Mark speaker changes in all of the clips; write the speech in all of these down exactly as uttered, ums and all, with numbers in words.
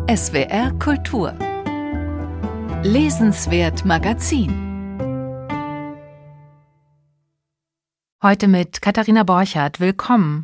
Speaker 1: S W R Kultur. Lesenswert Magazin.
Speaker 2: Heute mit Katharina Borchardt. Willkommen.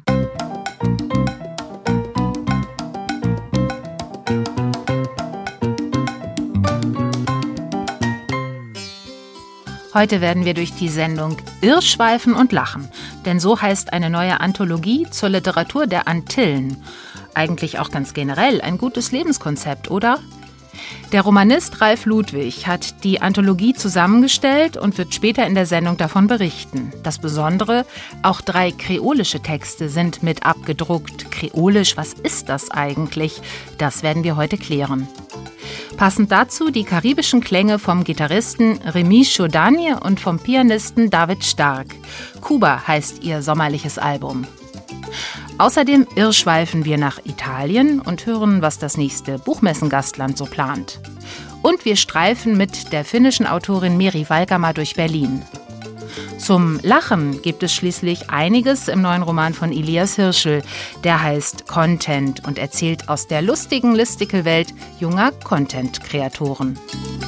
Speaker 2: Heute werden wir durch die Sendung Irrschweifen und lachen, denn so heißt eine neue Anthologie zur Literatur der Antillen. Eigentlich auch ganz generell ein gutes Lebenskonzept, oder? Der Romanist Ralf Ludwig hat die Anthologie zusammengestellt und wird später in der Sendung davon berichten. Das Besondere, auch drei kreolische Texte sind mit abgedruckt. Kreolisch, was ist das eigentlich? Das werden wir heute klären. Passend dazu die karibischen Klänge vom Gitarristen Remy Chaudani und vom Pianisten David Stark. Kuba heißt ihr sommerliches Album. Außerdem irrschweifen wir nach Italien und hören, was das nächste Buchmessengastland so plant. Und wir streifen mit der finnischen Autorin Meri Valkama durch Berlin. Zum Lachen gibt es schließlich einiges im neuen Roman von Elias Hirschl. Der heißt Content und erzählt aus der lustigen Listicle-Welt junger Content-Kreatoren.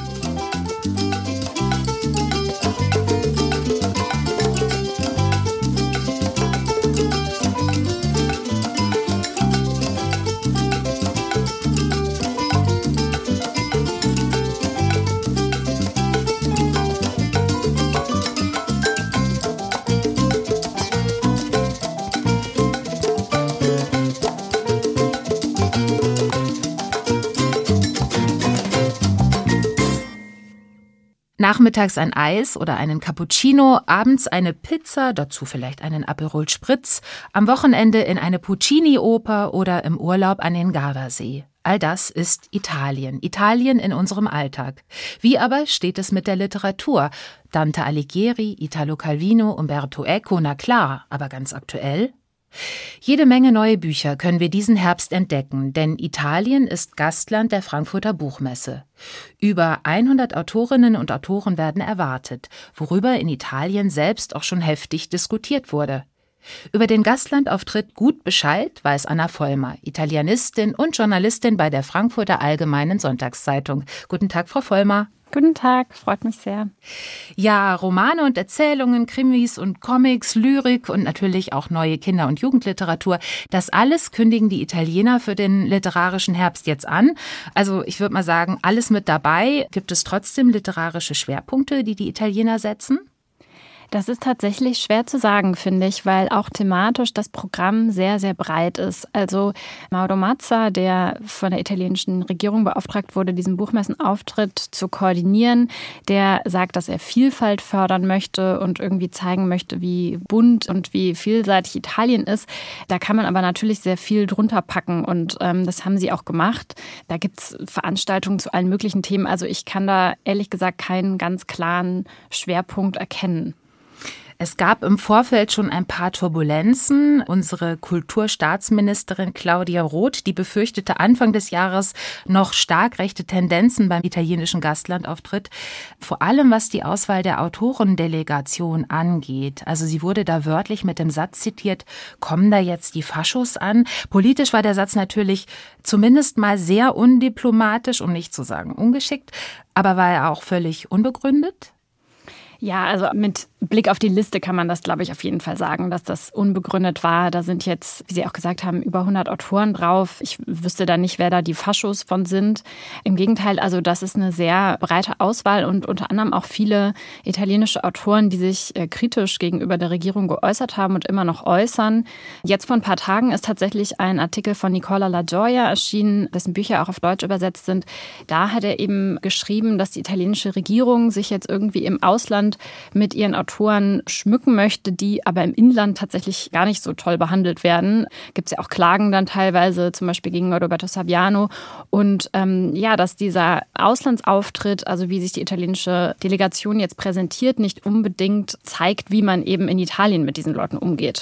Speaker 2: Nachmittags ein Eis oder einen Cappuccino, abends eine Pizza, dazu vielleicht einen Aperol Spritz, am Wochenende in eine Puccini-Oper oder im Urlaub an den Gardasee. All das ist Italien. Italien in unserem Alltag. Wie aber steht es mit der Literatur? Dante Alighieri, Italo Calvino, Umberto Eco, na klar, aber ganz aktuell? Jede Menge neue Bücher können wir diesen Herbst entdecken, denn Italien ist Gastland der Frankfurter Buchmesse. Über hundert Autorinnen und Autoren werden erwartet, worüber in Italien selbst auch schon heftig diskutiert wurde. Über den Gastlandauftritt gut Bescheid weiß Anna Vollmer, Italienistin und Journalistin bei der Frankfurter Allgemeinen Sonntagszeitung. Guten Tag, Frau Vollmer.
Speaker 3: Guten Tag, freut mich sehr.
Speaker 2: Ja, Romane und Erzählungen, Krimis und Comics, Lyrik und natürlich auch neue Kinder- und Jugendliteratur. Das alles kündigen die Italiener für den literarischen Herbst jetzt an. Also ich würde mal sagen, alles mit dabei. Gibt es trotzdem literarische Schwerpunkte, die die Italiener setzen?
Speaker 3: Das ist tatsächlich schwer zu sagen, finde ich, weil auch thematisch das Programm sehr, sehr breit ist. Also Mauro Mazza, der von der italienischen Regierung beauftragt wurde, diesen Buchmessenauftritt zu koordinieren, der sagt, dass er Vielfalt fördern möchte und irgendwie zeigen möchte, wie bunt und wie vielseitig Italien ist. Da kann man aber natürlich sehr viel drunter packen und ähm, das haben sie auch gemacht. Da gibt es Veranstaltungen zu allen möglichen Themen. Also ich kann da ehrlich gesagt keinen ganz klaren Schwerpunkt erkennen.
Speaker 2: Es gab im Vorfeld schon ein paar Turbulenzen. Unsere Kulturstaatsministerin Claudia Roth, die befürchtete Anfang des Jahres noch stark rechte Tendenzen beim italienischen Gastlandauftritt. Vor allem was die Auswahl der Autorendelegation angeht. Also sie wurde da wörtlich mit dem Satz zitiert, kommen da jetzt die Faschos an? Politisch war der Satz natürlich zumindest mal sehr undiplomatisch, um nicht zu sagen ungeschickt. Aber war er auch völlig unbegründet?
Speaker 3: Ja, also mit Blick auf die Liste kann man das, glaube ich, auf jeden Fall sagen, dass das unbegründet war. Da sind jetzt, wie Sie auch gesagt haben, über hundert Autoren drauf. Ich wüsste da nicht, wer da die Faschos von sind. Im Gegenteil, also das ist eine sehr breite Auswahl und unter anderem auch viele italienische Autoren, die sich kritisch gegenüber der Regierung geäußert haben und immer noch äußern. Jetzt vor ein paar Tagen ist tatsächlich ein Artikel von Nicola La Gioia erschienen, dessen Bücher auch auf Deutsch übersetzt sind. Da hat er eben geschrieben, dass die italienische Regierung sich jetzt irgendwie im Ausland mit ihren Autoren schmücken möchte, die aber im Inland tatsächlich gar nicht so toll behandelt werden. Gibt es ja auch Klagen dann teilweise, zum Beispiel gegen Roberto Saviano. Und ähm, ja, dass dieser Auslandsauftritt, also wie sich die italienische Delegation jetzt präsentiert, nicht unbedingt zeigt, wie man eben in Italien mit diesen Leuten umgeht.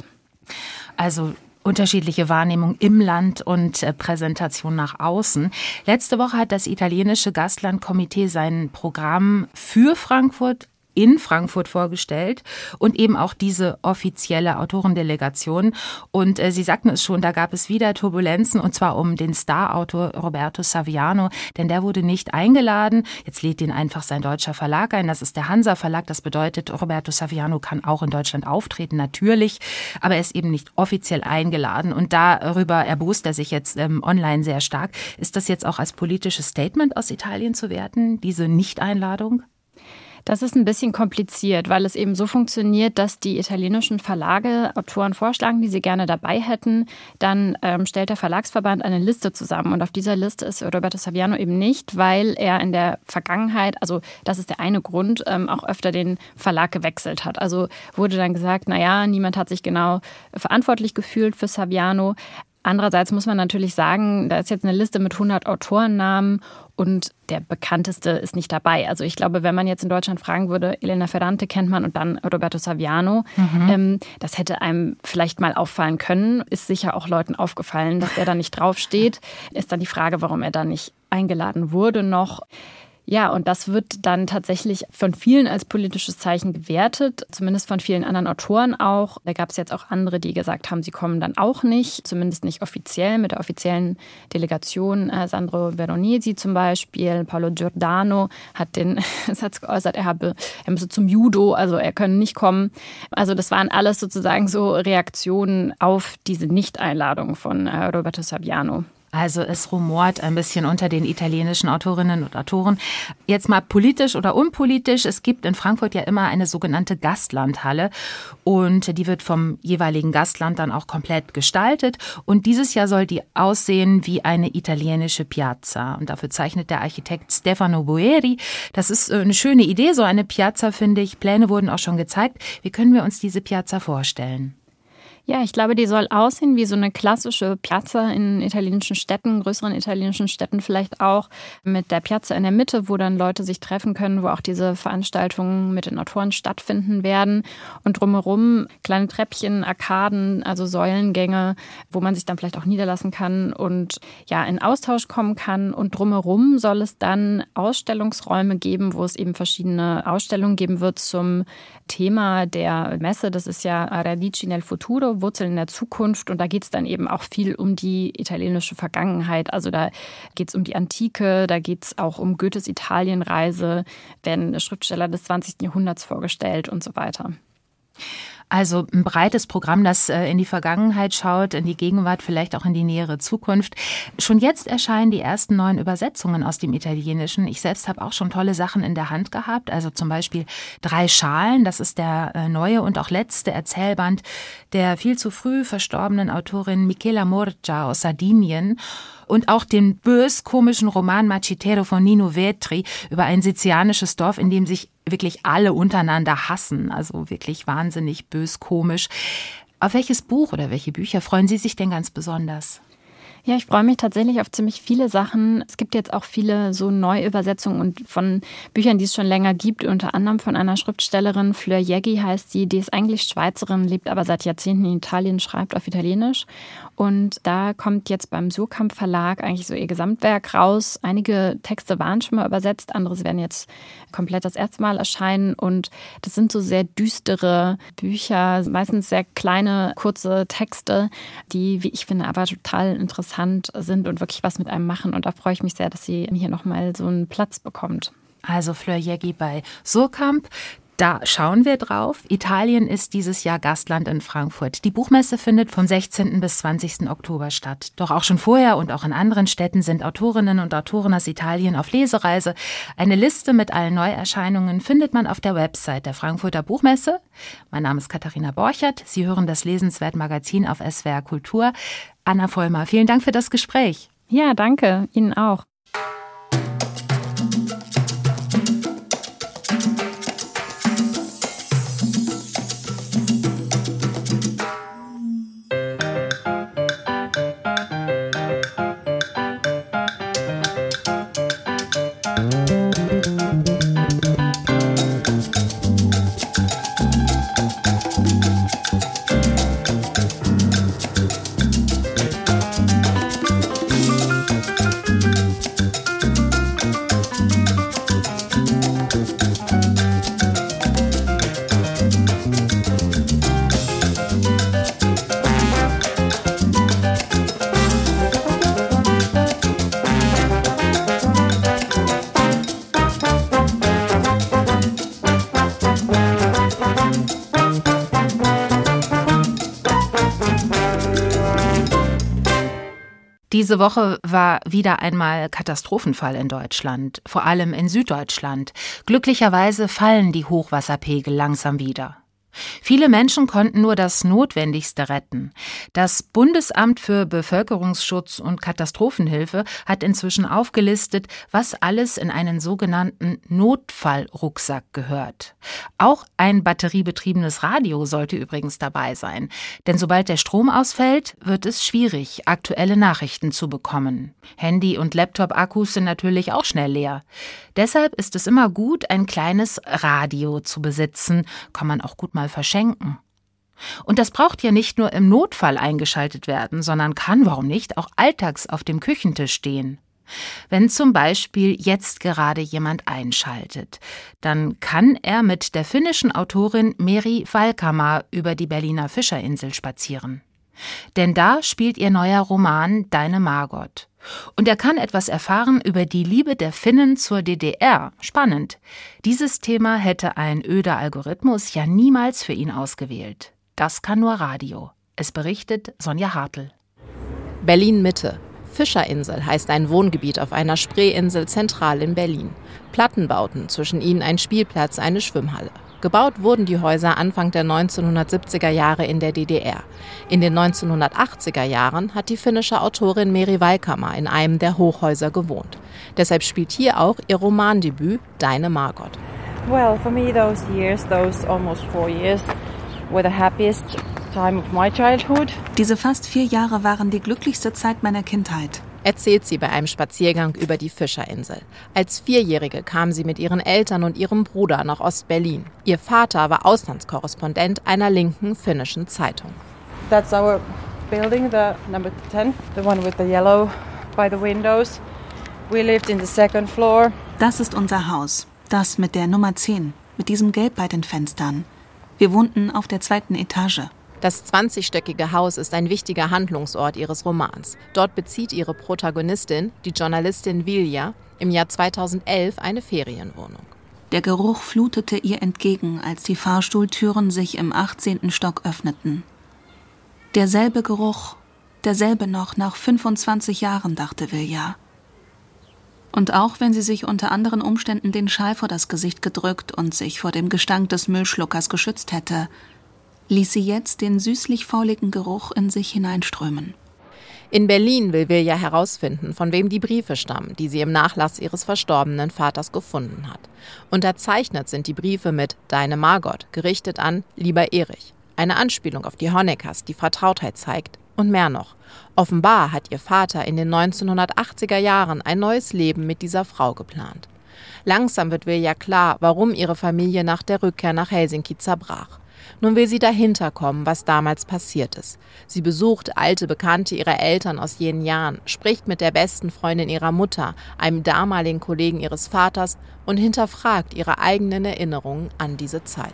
Speaker 2: Also unterschiedliche Wahrnehmung im Land und äh, Präsentation nach außen. Letzte Woche hat das italienische Gastlandkomitee sein Programm für Frankfurt in Frankfurt vorgestellt und eben auch diese offizielle Autorendelegation. Und äh, Sie sagten es schon, da gab es wieder Turbulenzen und zwar um den Starautor Roberto Saviano, denn der wurde nicht eingeladen. Jetzt lädt ihn einfach sein deutscher Verlag ein, das ist der Hansa Verlag. Das bedeutet, Roberto Saviano kann auch in Deutschland auftreten, natürlich, aber er ist eben nicht offiziell eingeladen und darüber erbost er sich jetzt ähm, online sehr stark. Ist das jetzt auch als politisches Statement aus Italien zu werten, diese Nicht-Einladung?
Speaker 3: Das ist ein bisschen kompliziert, weil es eben so funktioniert, dass die italienischen Verlage Autoren vorschlagen, die sie gerne dabei hätten. Dann ähm, stellt der Verlagsverband eine Liste zusammen. Und auf dieser Liste ist Roberto Saviano eben nicht, weil er in der Vergangenheit, also das ist der eine Grund, ähm, auch öfter den Verlag gewechselt hat. Also wurde dann gesagt, naja, niemand hat sich genau verantwortlich gefühlt für Saviano. Andererseits muss man natürlich sagen, da ist jetzt eine Liste mit hundert Autorennamen und der bekannteste ist nicht dabei. Also ich glaube, wenn man jetzt in Deutschland fragen würde, Elena Ferrante kennt man und dann Roberto Saviano, mhm. ähm, das hätte einem vielleicht mal auffallen können. Ist sicher auch Leuten aufgefallen, dass er da nicht draufsteht. Ist dann die Frage, warum er da nicht eingeladen wurde noch. Ja, und das wird dann tatsächlich von vielen als politisches Zeichen gewertet, zumindest von vielen anderen Autoren auch. Da gab es jetzt auch andere, die gesagt haben, sie kommen dann auch nicht, zumindest nicht offiziell mit der offiziellen Delegation. Sandro Veronesi zum Beispiel, Paolo Giordano hat den Satz geäußert, er, habe, er müsse zum Judo, also er könne nicht kommen. Also das waren alles sozusagen so Reaktionen auf diese Nicht-Einladung von Roberto Saviano.
Speaker 2: Also es rumort ein bisschen unter den italienischen Autorinnen und Autoren. Jetzt mal politisch oder unpolitisch. Es gibt in Frankfurt ja immer eine sogenannte Gastlandhalle und die wird vom jeweiligen Gastland dann auch komplett gestaltet. Und dieses Jahr soll die aussehen wie eine italienische Piazza. Und dafür zeichnet der Architekt Stefano Boeri. Das ist eine schöne Idee, so eine Piazza, finde ich. Pläne wurden auch schon gezeigt. Wie können wir uns diese Piazza vorstellen?
Speaker 3: Ja, ich glaube, die soll aussehen wie so eine klassische Piazza in italienischen Städten, größeren italienischen Städten vielleicht auch, mit der Piazza in der Mitte, wo dann Leute sich treffen können, wo auch diese Veranstaltungen mit den Autoren stattfinden werden. Und drumherum kleine Treppchen, Arkaden, also Säulengänge, wo man sich dann vielleicht auch niederlassen kann und ja in Austausch kommen kann. Und drumherum soll es dann Ausstellungsräume geben, wo es eben verschiedene Ausstellungen geben wird zum Thema der Messe. Das ist ja Radici nel Futuro, Wurzeln in der Zukunft. Und da geht es dann eben auch viel um die italienische Vergangenheit. Also da geht es um die Antike, da geht es auch um Goethes Italienreise, werden Schriftsteller des zwanzigsten Jahrhunderts vorgestellt und so weiter.
Speaker 2: Also ein breites Programm, das in die Vergangenheit schaut, in die Gegenwart, vielleicht auch in die nähere Zukunft. Schon jetzt erscheinen die ersten neuen Übersetzungen aus dem Italienischen. Ich selbst habe auch schon tolle Sachen in der Hand gehabt. Also zum Beispiel Drei Schalen, das ist der neue und auch letzte Erzählband der viel zu früh verstorbenen Autorin Michela Morgia aus Sardinien. Und auch den bös-komischen Roman Macitero von Nino Vetri über ein sizilianisches Dorf, in dem sich wirklich alle untereinander hassen. Also wirklich wahnsinnig bös-komisch. Auf welches Buch oder welche Bücher freuen Sie sich denn ganz besonders?
Speaker 3: Ja, ich freue mich tatsächlich auf ziemlich viele Sachen. Es gibt jetzt auch viele so Neuübersetzungen und von Büchern, die es schon länger gibt, unter anderem von einer Schriftstellerin, Fleur Jägi heißt sie, die ist eigentlich Schweizerin, lebt aber seit Jahrzehnten in Italien, schreibt auf Italienisch. Und da kommt jetzt beim Surkamp Verlag eigentlich so ihr Gesamtwerk raus. Einige Texte waren schon mal übersetzt, andere werden jetzt komplett das erste Mal erscheinen. Und das sind so sehr düstere Bücher, meistens sehr kleine, kurze Texte, die, wie ich finde, aber total interessant sind und wirklich was mit einem machen. Und da freue ich mich sehr, dass sie hier nochmal so einen Platz bekommt.
Speaker 2: Also Fleur Jägi bei Surkamp. Da schauen wir drauf. Italien ist dieses Jahr Gastland in Frankfurt. Die Buchmesse findet vom sechzehnten bis zwanzigsten Oktober statt. Doch auch schon vorher und auch in anderen Städten sind Autorinnen und Autoren aus Italien auf Lesereise. Eine Liste mit allen Neuerscheinungen findet man auf der Website der Frankfurter Buchmesse. Mein Name ist Katharina Borchert. Sie hören das Lesenswert-Magazin auf S W R Kultur. Anna Vollmer, vielen Dank für das Gespräch.
Speaker 3: Ja, danke. Ihnen auch.
Speaker 2: Diese Woche war wieder einmal Katastrophenfall in Deutschland, vor allem in Süddeutschland. Glücklicherweise fallen die Hochwasserpegel langsam wieder. Viele Menschen konnten nur das Notwendigste retten. Das Bundesamt für Bevölkerungsschutz und Katastrophenhilfe hat inzwischen aufgelistet, was alles in einen sogenannten Notfallrucksack gehört. Auch ein batteriebetriebenes Radio sollte übrigens dabei sein. Denn sobald der Strom ausfällt, wird es schwierig, aktuelle Nachrichten zu bekommen. Handy- und Laptop-Akkus sind natürlich auch schnell leer. Deshalb ist es immer gut, ein kleines Radio zu besitzen. Kann man auch gut mal verschenken. Und das braucht ja nicht nur im Notfall eingeschaltet werden, sondern kann, warum nicht, auch alltags auf dem Küchentisch stehen. Wenn zum Beispiel jetzt gerade jemand einschaltet, dann kann er mit der finnischen Autorin Meri Valkama über die Berliner Fischerinsel spazieren. Denn da spielt ihr neuer Roman Deine Margot. Und er kann etwas erfahren über die Liebe der Finnen zur D D R. Spannend. Dieses Thema hätte ein öder Algorithmus ja niemals für ihn ausgewählt. Das kann nur Radio. Es berichtet Sonja Hartl.
Speaker 4: Berlin-Mitte. Fischerinsel heißt ein Wohngebiet auf einer Spreeinsel zentral in Berlin. Plattenbauten, zwischen ihnen ein Spielplatz, eine Schwimmhalle. Gebaut wurden die Häuser Anfang der neunzehnhundertsiebziger Jahre in der D D R. In den neunzehnhundertachtziger Jahren hat die finnische Autorin Meri Valkama in einem der Hochhäuser gewohnt. Deshalb spielt hier auch ihr Romandebüt Deine Margot.
Speaker 5: Well, for me those years, those almost four years, were the happiest time of my childhood.
Speaker 6: Diese fast vier Jahre waren die glücklichste Zeit meiner Kindheit.
Speaker 4: Erzählt sie bei einem Spaziergang über die Fischerinsel. Als Vierjährige kam sie mit ihren Eltern und ihrem Bruder nach Ostberlin. Ihr Vater war Auslandskorrespondent einer linken finnischen Zeitung.
Speaker 5: That's our building, the number ten, the one with the yellow by the windows. We lived in the second floor.
Speaker 6: Das ist unser Haus, das mit der Nummer zehn, mit diesem Gelb bei den Fenstern. Wir wohnten auf der zweiten Etage.
Speaker 4: Das zwanzigstöckige Haus ist ein wichtiger Handlungsort ihres Romans. Dort bezieht ihre Protagonistin, die Journalistin Vilja, im Jahr zweitausendelf eine Ferienwohnung.
Speaker 6: Der Geruch flutete ihr entgegen, als die Fahrstuhltüren sich im achtzehnten Stock öffneten. Derselbe Geruch, derselbe noch nach fünfundzwanzig Jahren, dachte Vilja. Und auch wenn sie sich unter anderen Umständen den Schal vor das Gesicht gedrückt und sich vor dem Gestank des Müllschluckers geschützt hätte, ließ sie jetzt den süßlich-fauligen Geruch in sich hineinströmen.
Speaker 4: In Berlin will Vilja herausfinden, von wem die Briefe stammen, die sie im Nachlass ihres verstorbenen Vaters gefunden hat. Unterzeichnet sind die Briefe mit Deine Margot, gerichtet an Lieber Erich. Eine Anspielung auf die Honeckers, die Vertrautheit zeigt. Und mehr noch. Offenbar hat ihr Vater in den neunzehnhundertachtziger Jahren ein neues Leben mit dieser Frau geplant. Langsam wird Vilja klar, warum ihre Familie nach der Rückkehr nach Helsinki zerbrach. Nun will sie dahinter kommen, was damals passiert ist. Sie besucht alte Bekannte ihrer Eltern aus jenen Jahren, spricht mit der besten Freundin ihrer Mutter, einem damaligen Kollegen ihres Vaters und hinterfragt ihre eigenen Erinnerungen an diese Zeit.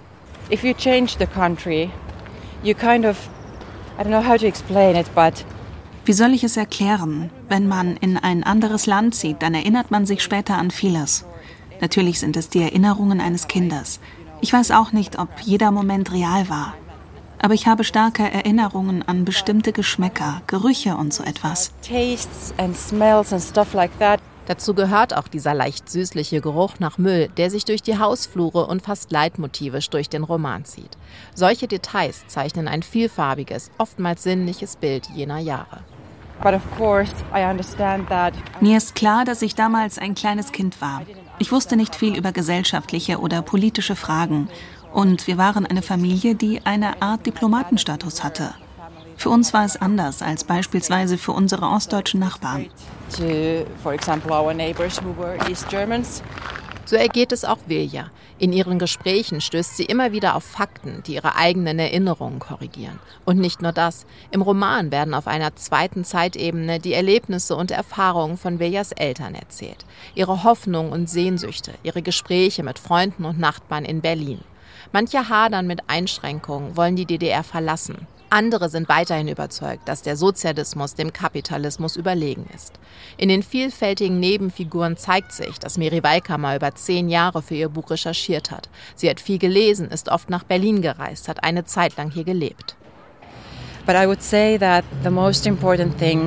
Speaker 5: If you change the country, you kind of, I don't know how to explain it, but
Speaker 6: Wie soll ich es erklären? Wenn man in ein anderes Land zieht, dann erinnert man sich später an vieles. Natürlich sind es die Erinnerungen eines Kindes. Ich weiß auch nicht, ob jeder Moment real war. Aber ich habe starke Erinnerungen an bestimmte Geschmäcker, Gerüche und so etwas.
Speaker 5: tastes and smells and stuff like that.
Speaker 4: Dazu gehört auch dieser leicht süßliche Geruch nach Müll, der sich durch die Hausflure und fast leitmotivisch durch den Roman zieht. Solche Details zeichnen ein vielfarbiges, oftmals sinnliches Bild jener Jahre.
Speaker 5: But of course, I understand that.
Speaker 6: Mir ist klar, dass ich damals ein kleines Kind war. Ich wusste nicht viel über gesellschaftliche oder politische Fragen. Und wir waren eine Familie, die eine Art Diplomatenstatus hatte. Für uns war es anders als beispielsweise für unsere ostdeutschen Nachbarn.
Speaker 5: To, for example, our neighbors who were East Germans.
Speaker 4: So ergeht es auch Vilja. In ihren Gesprächen stößt sie immer wieder auf Fakten, die ihre eigenen Erinnerungen korrigieren. Und nicht nur das. Im Roman werden auf einer zweiten Zeitebene die Erlebnisse und Erfahrungen von Viljas Eltern erzählt. Ihre Hoffnungen und Sehnsüchte, ihre Gespräche mit Freunden und Nachbarn in Berlin. Manche hadern mit Einschränkungen, wollen die D D R verlassen. Andere sind weiterhin überzeugt, dass der Sozialismus dem Kapitalismus überlegen ist. In den vielfältigen Nebenfiguren zeigt sich, dass Meri Valkama über zehn Jahre für ihr Buch recherchiert hat. Sie hat viel gelesen, ist oft nach Berlin gereist, hat eine Zeit lang hier gelebt.
Speaker 5: But I would say that the most important thing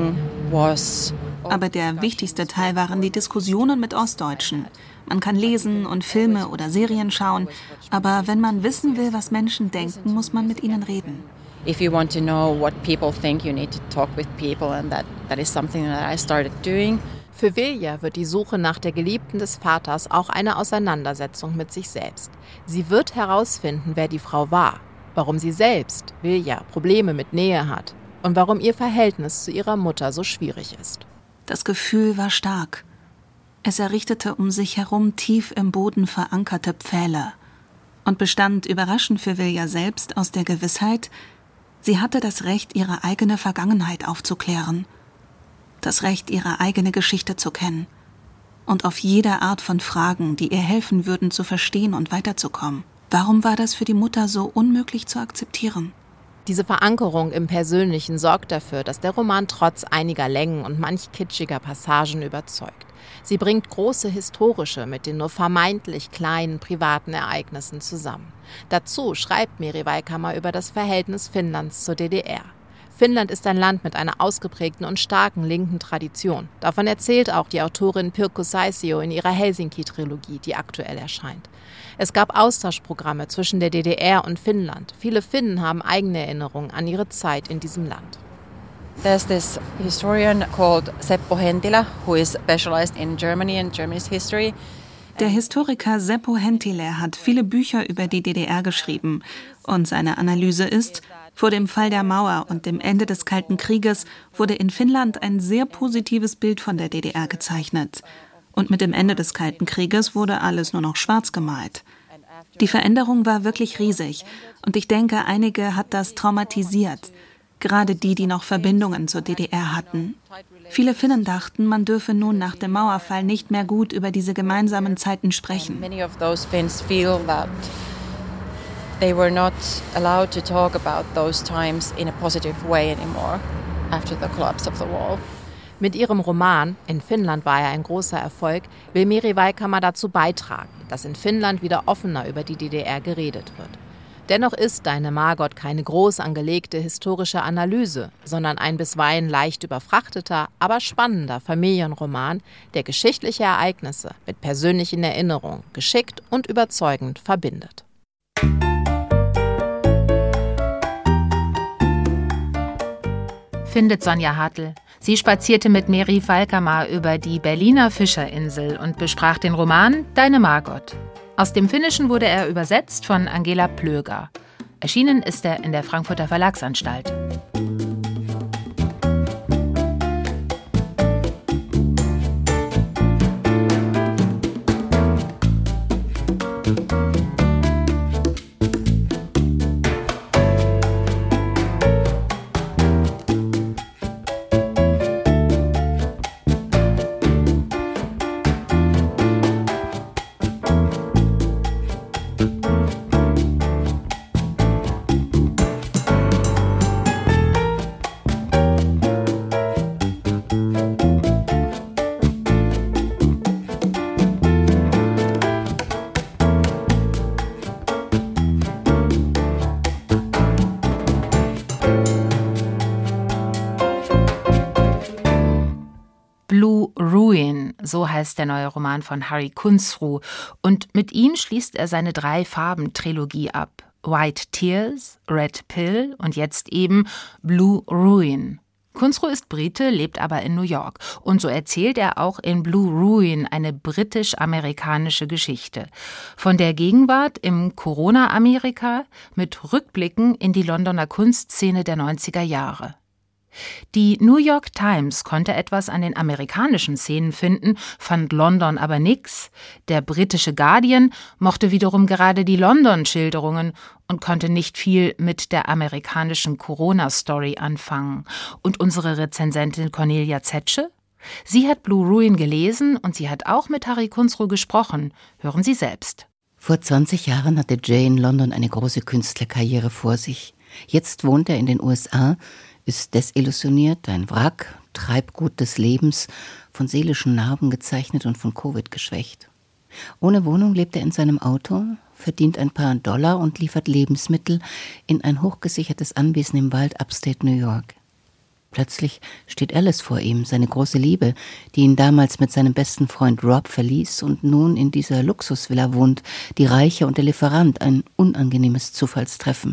Speaker 5: was.
Speaker 6: Aber der wichtigste Teil waren die Diskussionen mit Ostdeutschen. Man kann lesen und Filme oder Serien schauen, aber wenn man wissen will, was Menschen denken, muss man mit ihnen reden.
Speaker 5: If you want to know what people think, you need to talk with people, and that, that is something that I started doing.
Speaker 4: Für Vilja wird die Suche nach der Geliebten des Vaters auch eine Auseinandersetzung mit sich selbst. Sie wird herausfinden, wer die Frau war, warum sie selbst, Vilja, Probleme mit Nähe hat und warum ihr Verhältnis zu ihrer Mutter so schwierig ist.
Speaker 6: Das Gefühl war stark. Es errichtete um sich herum tief im Boden verankerte Pfähle und bestand überraschend für Vilja selbst aus der Gewissheit, sie hatte das Recht, ihre eigene Vergangenheit aufzuklären, das Recht, ihre eigene Geschichte zu kennen und auf jede Art von Fragen, die ihr helfen würden, zu verstehen und weiterzukommen. Warum war das für die Mutter so unmöglich zu akzeptieren?
Speaker 4: Diese Verankerung im Persönlichen sorgt dafür, dass der Roman trotz einiger Längen und manch kitschiger Passagen überzeugt. Sie bringt große historische mit den nur vermeintlich kleinen privaten Ereignissen zusammen. Dazu schreibt Meri Vaikama über das Verhältnis Finnlands zur D D R. Finnland ist ein Land mit einer ausgeprägten und starken linken Tradition. Davon erzählt auch die Autorin Pirkko Saisio in ihrer Helsinki-Trilogie, die aktuell erscheint. Es gab Austauschprogramme zwischen der D D R und Finnland. Viele Finnen haben eigene Erinnerungen an ihre Zeit in diesem Land.
Speaker 5: There's this historian called Seppo Hentilä, who is specialized in Germany and Germany's history.
Speaker 6: Der Historiker Seppo Hentilä hat viele Bücher über die D D R geschrieben und seine Analyse ist, vor dem Fall der Mauer und dem Ende des Kalten Krieges wurde in Finnland ein sehr positives Bild von der D D R gezeichnet. Und mit dem Ende des Kalten Krieges wurde alles nur noch schwarz gemalt. Die Veränderung war wirklich riesig und ich denke, einige hat das traumatisiert. Gerade die, die noch Verbindungen zur D D R hatten. Viele Finnen dachten, man dürfe nun nach dem Mauerfall nicht mehr gut über diese gemeinsamen Zeiten sprechen.
Speaker 5: Many of those Finns feel that they were not allowed to talk about those times in a positive way anymore after the collapse of the wall.
Speaker 4: Mit ihrem Roman, in Finnland war er ein großer Erfolg, will Meri Vaikama dazu beitragen, dass in Finnland wieder offener über die D D R geredet wird. Dennoch ist Deine Margot keine groß angelegte historische Analyse, sondern ein bisweilen leicht überfrachteter, aber spannender Familienroman, der geschichtliche Ereignisse mit persönlichen Erinnerungen geschickt und überzeugend verbindet.
Speaker 2: Findet Sonja Hartl. Sie spazierte mit Meri Vaikama über die Berliner Fischerinsel und besprach den Roman Deine Margot. Aus dem Finnischen wurde er übersetzt von Angela Plöger. Erschienen ist er in der Frankfurter Verlagsanstalt. Blue Ruin, so heißt der neue Roman von Harry Kunzru. Und mit ihm schließt er seine Drei-Farben-Trilogie ab. White Tears, Red Pill und jetzt eben Blue Ruin. Kunzru ist Brite, lebt aber in New York. Und so erzählt er auch in Blue Ruin eine britisch-amerikanische Geschichte. Von der Gegenwart im Corona-Amerika mit Rückblicken in die Londoner Kunstszene der neunziger Jahre. Die New York Times konnte etwas an den amerikanischen Szenen finden, fand London aber nix. Der britische Guardian mochte wiederum gerade die London-Schilderungen und konnte nicht viel mit der amerikanischen Corona-Story anfangen. Und unsere Rezensentin Cornelia Zetsche? Sie hat Blue Ruin gelesen und sie hat auch mit Harry Kunzru gesprochen. Hören Sie selbst.
Speaker 7: Vor zwanzig Jahren hatte Jay in London eine große Künstlerkarriere vor sich. Jetzt wohnt er in den U S A, ist desillusioniert, ein Wrack, Treibgut des Lebens, von seelischen Narben gezeichnet und von Covid geschwächt. Ohne Wohnung lebt er in seinem Auto, verdient ein paar Dollar und liefert Lebensmittel in ein hochgesichertes Anwesen im Wald upstate New York. Plötzlich steht Alice vor ihm, seine große Liebe, die ihn damals mit seinem besten Freund Rob verließ und nun in dieser Luxusvilla wohnt, die Reiche und der Lieferant, ein unangenehmes Zufallstreffen.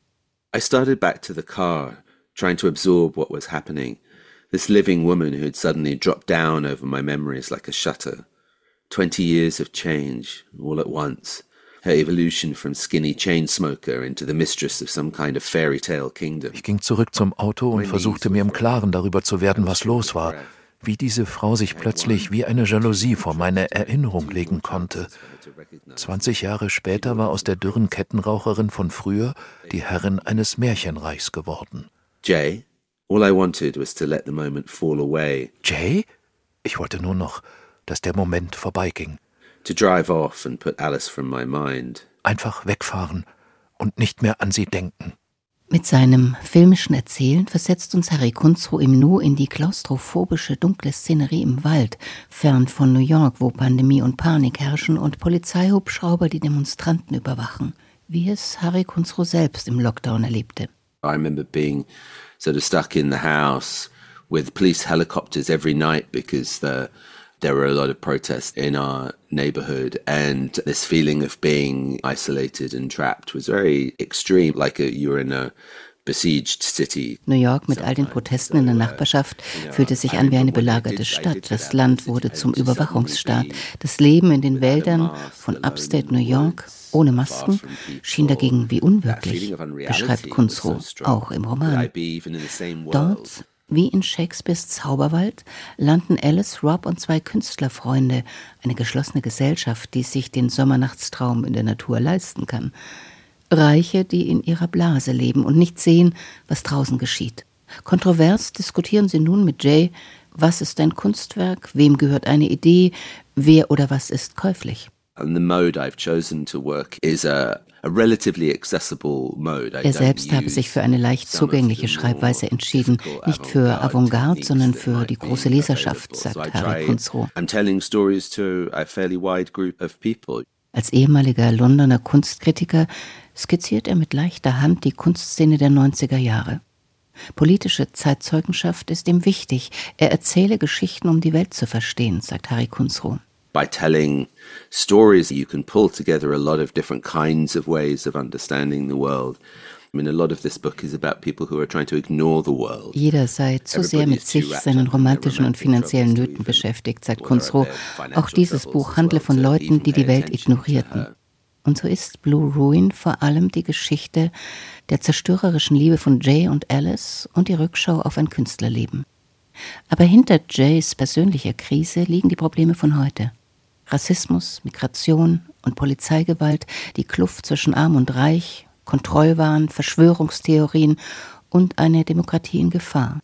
Speaker 8: I started back to the car, trying to absorb what was happening. This living woman who had suddenly dropped down over my memories like a shutter. Twenty years of change, all at once. Her evolution from skinny chain smoker into the mistress of some kind of fairy tale kingdom.
Speaker 9: Ich ging zurück zum Auto und versuchte mir im Klaren darüber zu werden, was los war. Wie diese Frau sich plötzlich wie eine Jalousie vor meine Erinnerung legen konnte. Zwanzig Jahre später war aus der dürren Kettenraucherin von früher die Herrin eines Märchenreichs geworden.
Speaker 8: Jay, all I wanted was to let the moment fall away.
Speaker 9: Jay? Ich wollte nur noch, dass der Moment vorbeiging.
Speaker 8: To drive off and put Alice from my mind.
Speaker 9: Einfach wegfahren und nicht mehr an sie denken.
Speaker 7: Mit seinem filmischen Erzählen versetzt uns Harry Kunzru im Nu in die klaustrophobische, dunkle Szenerie im Wald, fern von New York, wo Pandemie und Panik herrschen und Polizeihubschrauber die Demonstranten überwachen, wie es Harry Kunzru selbst im Lockdown erlebte.
Speaker 8: I remember being sort of stuck in the house with police helicopters every night because the There were a lot of protests in our neighborhood, and this feeling of being isolated and trapped was very extreme, like a, you were in a besieged city.
Speaker 7: New York mit all den Protesten in der Nachbarschaft fühlte sich an wie eine belagerte Stadt. Das Land wurde zum Überwachungsstaat. Das Leben in den Wäldern von Upstate New York ohne Masken schien dagegen wie unwirklich, beschreibt Kunzru auch im Roman. Dort, wie in Shakespeares Zauberwald, landen Alice, Rob und zwei Künstlerfreunde, eine geschlossene Gesellschaft, die sich den Sommernachtstraum in der Natur leisten kann. Reiche, die in ihrer Blase leben und nicht sehen, was draußen geschieht. Kontrovers diskutieren sie nun mit Jay, was ist ein Kunstwerk, wem gehört eine Idee, wer oder was ist käuflich.
Speaker 8: And the mode I've chosen to work is a A relatively accessible mode.
Speaker 7: Er selbst habe sich für eine leicht zugängliche Schreibweise entschieden, nicht für Avantgarde, sondern für die große Leserschaft, sagt Harry Kunzru. Als ehemaliger Londoner Kunstkritiker skizziert er mit leichter Hand die Kunstszene der neunziger Jahre. Politische Zeitzeugenschaft ist ihm wichtig. Er erzähle Geschichten, um die Welt zu verstehen, sagt Harry Kunzru.
Speaker 8: By telling stories, you can pull together a lot of different kinds of ways of understanding the world. I mean, a lot of this book is about people who are trying to ignore the world.
Speaker 7: Jeder sei zu sehr mit sich, seinen romantischen und finanziellen Nöten beschäftigt, sagt Kunzru. Auch dieses Buch handle von Leuten, die die Welt ignorierten. Und so ist Blue Ruin vor allem die Geschichte der zerstörerischen Liebe von Jay und Alice und die Rückschau auf ein Künstlerleben. Aber hinter Jays persönlicher Krise liegen die Probleme von heute. Rassismus, Migration und Polizeigewalt, die Kluft zwischen Arm und Reich, Kontrollwahn, Verschwörungstheorien und eine Demokratie in Gefahr.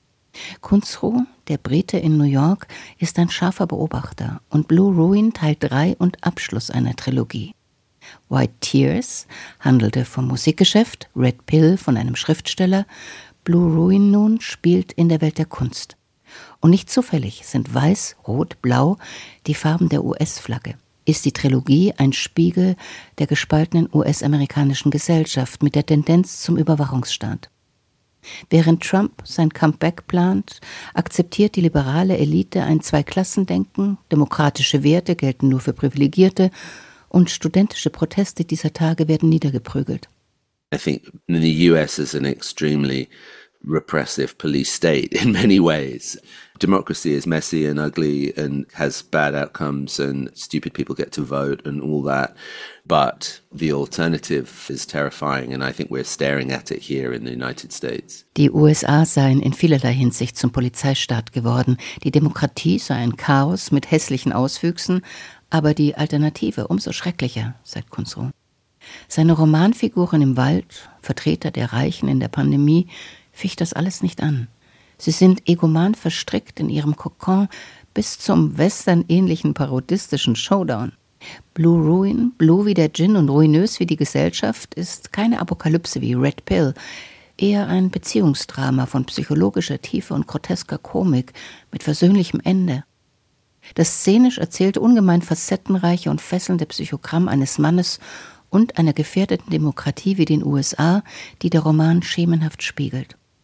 Speaker 7: Kunzru, der Brite in New York, ist ein scharfer Beobachter und Blue Ruin Teil drei und Abschluss einer Trilogie. White Tears handelte vom Musikgeschäft, Red Pill von einem Schriftsteller, Blue Ruin nun spielt in der Welt der Kunst. Und nicht zufällig sind Weiß, Rot, Blau die Farben der U S-Flagge. Ist die Trilogie ein Spiegel der gespaltenen U S-amerikanischen Gesellschaft mit der Tendenz zum Überwachungsstaat. Während Trump sein Comeback plant, akzeptiert die liberale Elite ein Zweiklassendenken, demokratische Werte gelten nur für Privilegierte und studentische Proteste dieser Tage werden niedergeprügelt.
Speaker 8: I think the U S is an extremely repressive police state in many ways. Democracy is messy and ugly and has bad outcomes and stupid people get to vote and all that. But the alternative is terrifying and I think we're staring at it here in the United States.
Speaker 7: Die U S A seien in vielerlei Hinsicht zum Polizeistaat geworden. Die Demokratie sei ein Chaos mit hässlichen Auswüchsen, aber die Alternative umso schrecklicher, sagt Kunzru. Seine Romanfiguren im Wald, Vertreter der Reichen in der Pandemie, ficht das alles nicht an. Sie sind egoman verstrickt in ihrem Kokon bis zum westernähnlichen parodistischen Showdown. Blue Ruin, blue wie der Gin und ruinös wie die Gesellschaft, ist keine Apokalypse wie Red Pill, eher ein Beziehungsdrama von psychologischer Tiefe und grotesker Komik mit versöhnlichem Ende. Das szenisch erzählte, ungemein facettenreiche und fesselnde Psychogramm eines Mannes und einer gefährdeten Demokratie wie den U S A, die der Roman schemenhaft spiegelt.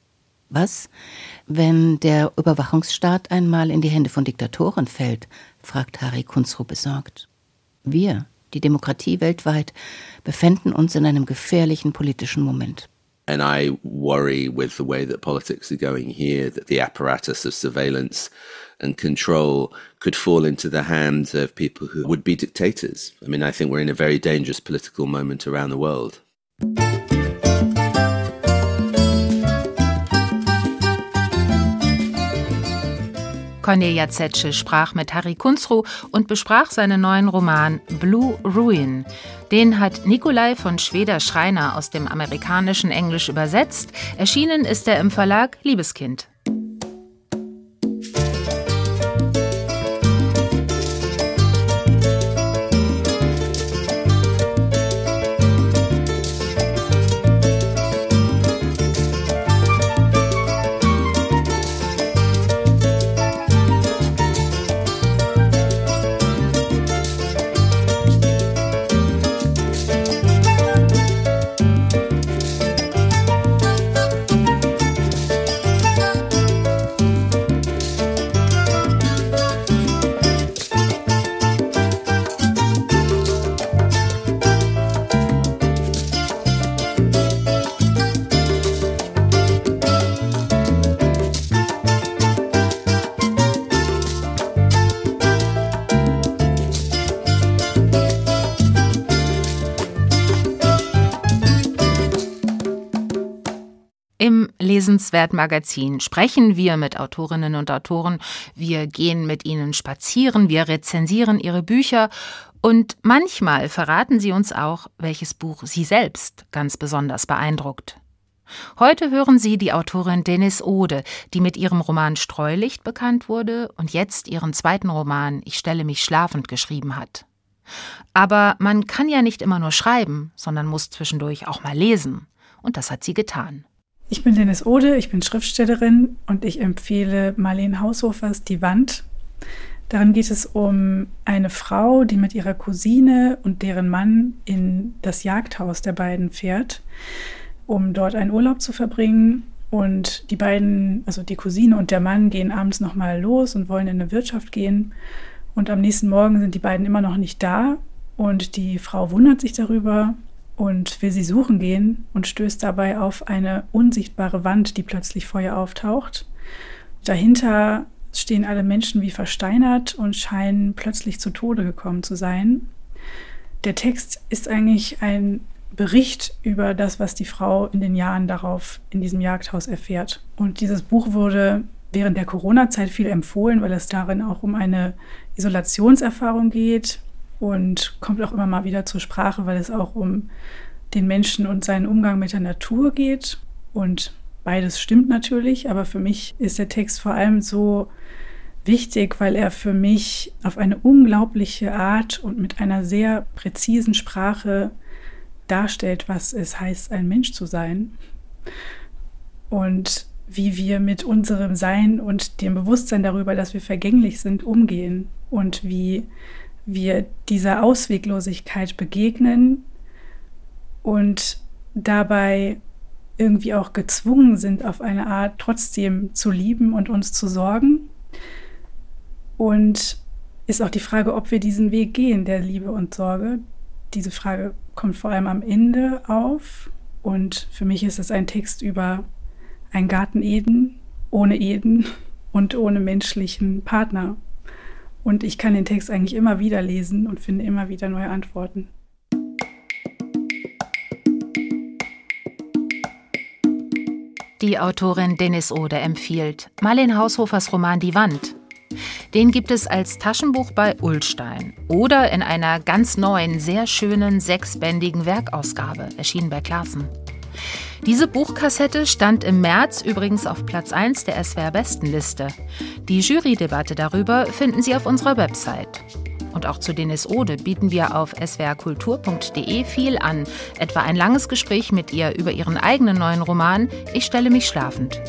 Speaker 7: Was, wenn der Überwachungsstaat einmal in die Hände von Diktatoren fällt, fragt Hari Kunzru besorgt. Wir, die Demokratie weltweit, befänden uns in einem gefährlichen politischen Moment.
Speaker 8: And I worry with the way that politics are going here, that the apparatus of surveillance and control could fall into the hands of people who would be dictators. I mean, I think we're in a very dangerous political moment around the world.
Speaker 2: Cornelia Zetsche sprach mit Hari Kunzru und besprach seinen neuen Roman Blue Ruin. Den hat Nikolai von Schweder-Schreiner aus dem amerikanischen Englisch übersetzt. Erschienen ist er im Verlag Liebeskind. Im Lesenswert-Magazin sprechen wir mit Autorinnen und Autoren, wir gehen mit ihnen spazieren, wir rezensieren ihre Bücher und manchmal verraten sie uns auch, welches Buch sie selbst ganz besonders beeindruckt. Heute hören Sie die Autorin Deniz Ode, die mit ihrem Roman Streulicht bekannt wurde und jetzt ihren zweiten Roman Ich stelle mich schlafend geschrieben hat. Aber man kann ja nicht immer nur schreiben, sondern muss zwischendurch auch mal lesen. Und das hat sie getan.
Speaker 10: Ich bin Deniz Ode, ich bin Schriftstellerin und ich empfehle Marleen Haushofers Die Wand. Darin geht es um eine Frau, die mit ihrer Cousine und deren Mann in das Jagdhaus der beiden fährt, um dort einen Urlaub zu verbringen. Und die beiden, also die Cousine und der Mann, gehen abends nochmal los und wollen in eine Wirtschaft gehen. Und am nächsten Morgen sind die beiden immer noch nicht da. Und die Frau wundert sich darüber und will sie suchen gehen und stößt dabei auf eine unsichtbare Wand, die plötzlich vor ihr auftaucht. Dahinter stehen alle Menschen wie versteinert und scheinen plötzlich zu Tode gekommen zu sein. Der Text ist eigentlich ein Bericht über das, was die Frau in den Jahren darauf in diesem Jagdhaus erfährt. Und dieses Buch wurde während der Corona-Zeit viel empfohlen, weil es darin auch um eine Isolationserfahrung geht. Und kommt auch immer mal wieder zur Sprache, weil es auch um den Menschen und seinen Umgang mit der Natur geht. Und beides stimmt natürlich, aber für mich ist der Text vor allem so wichtig, weil er für mich auf eine unglaubliche Art und mit einer sehr präzisen Sprache darstellt, was es heißt, ein Mensch zu sein. Und wie wir mit unserem Sein und dem Bewusstsein darüber, dass wir vergänglich sind, umgehen. Und wie wir dieser Ausweglosigkeit begegnen und dabei irgendwie auch gezwungen sind, auf eine Art trotzdem zu lieben und uns zu sorgen. Und ist auch die Frage, ob wir diesen Weg gehen, der Liebe und Sorge. Diese Frage kommt vor allem am Ende auf. Und für mich ist es ein Text über einen Garten Eden, ohne Eden und ohne menschlichen Partner. Und ich kann den Text eigentlich immer wieder lesen und finde immer wieder neue Antworten.
Speaker 2: Die Autorin Deniz Ode empfiehlt Marleen Haushofers Roman Die Wand. Den gibt es als Taschenbuch bei Ullstein oder in einer ganz neuen, sehr schönen, sechsbändigen Werkausgabe, erschienen bei Classen. Diese Buchkassette stand im März übrigens auf Platz eins der S W R-Bestenliste. Die Jurydebatte darüber finden Sie auf unserer Website. Und auch zu Deniz Ode bieten wir auf s w r kultur punkt d e viel an, etwa ein langes Gespräch mit ihr über ihren eigenen neuen Roman Ich stelle mich schlafend.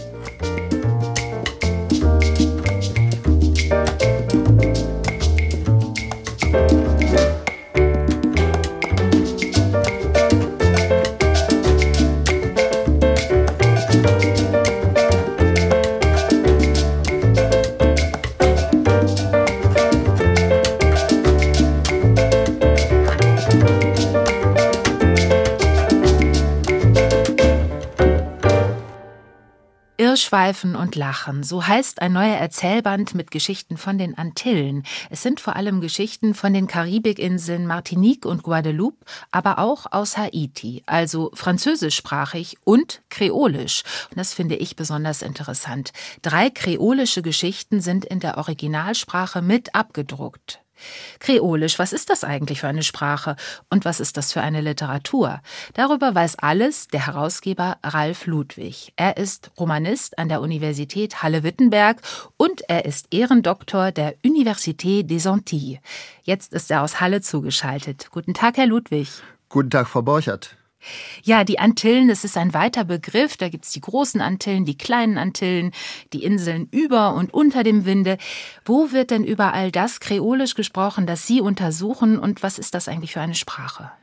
Speaker 2: Irrschweifen und Lachen, so heißt ein neuer Erzählband mit Geschichten von den Antillen. Es sind vor allem Geschichten von den Karibikinseln Martinique und Guadeloupe, aber auch aus Haiti, also französischsprachig und kreolisch. Und das finde ich besonders interessant. Drei kreolische Geschichten sind in der Originalsprache mit abgedruckt. Kreolisch, was ist das eigentlich für eine Sprache und was ist das für eine Literatur? Darüber weiß alles der Herausgeber Ralf Ludwig. Er ist Romanist an der Universität Halle-Wittenberg und er ist Ehrendoktor der Université des Antilles. Jetzt ist er aus Halle zugeschaltet. Guten Tag, Herr Ludwig.
Speaker 11: Guten Tag, Frau Borchert.
Speaker 2: Ja, die Antillen, das ist ein weiter Begriff. Da gibt's die großen Antillen, die kleinen Antillen, die Inseln über und unter dem Winde. Wo wird denn überall das Kreolisch gesprochen, das Sie untersuchen? Und was ist das eigentlich für eine Sprache?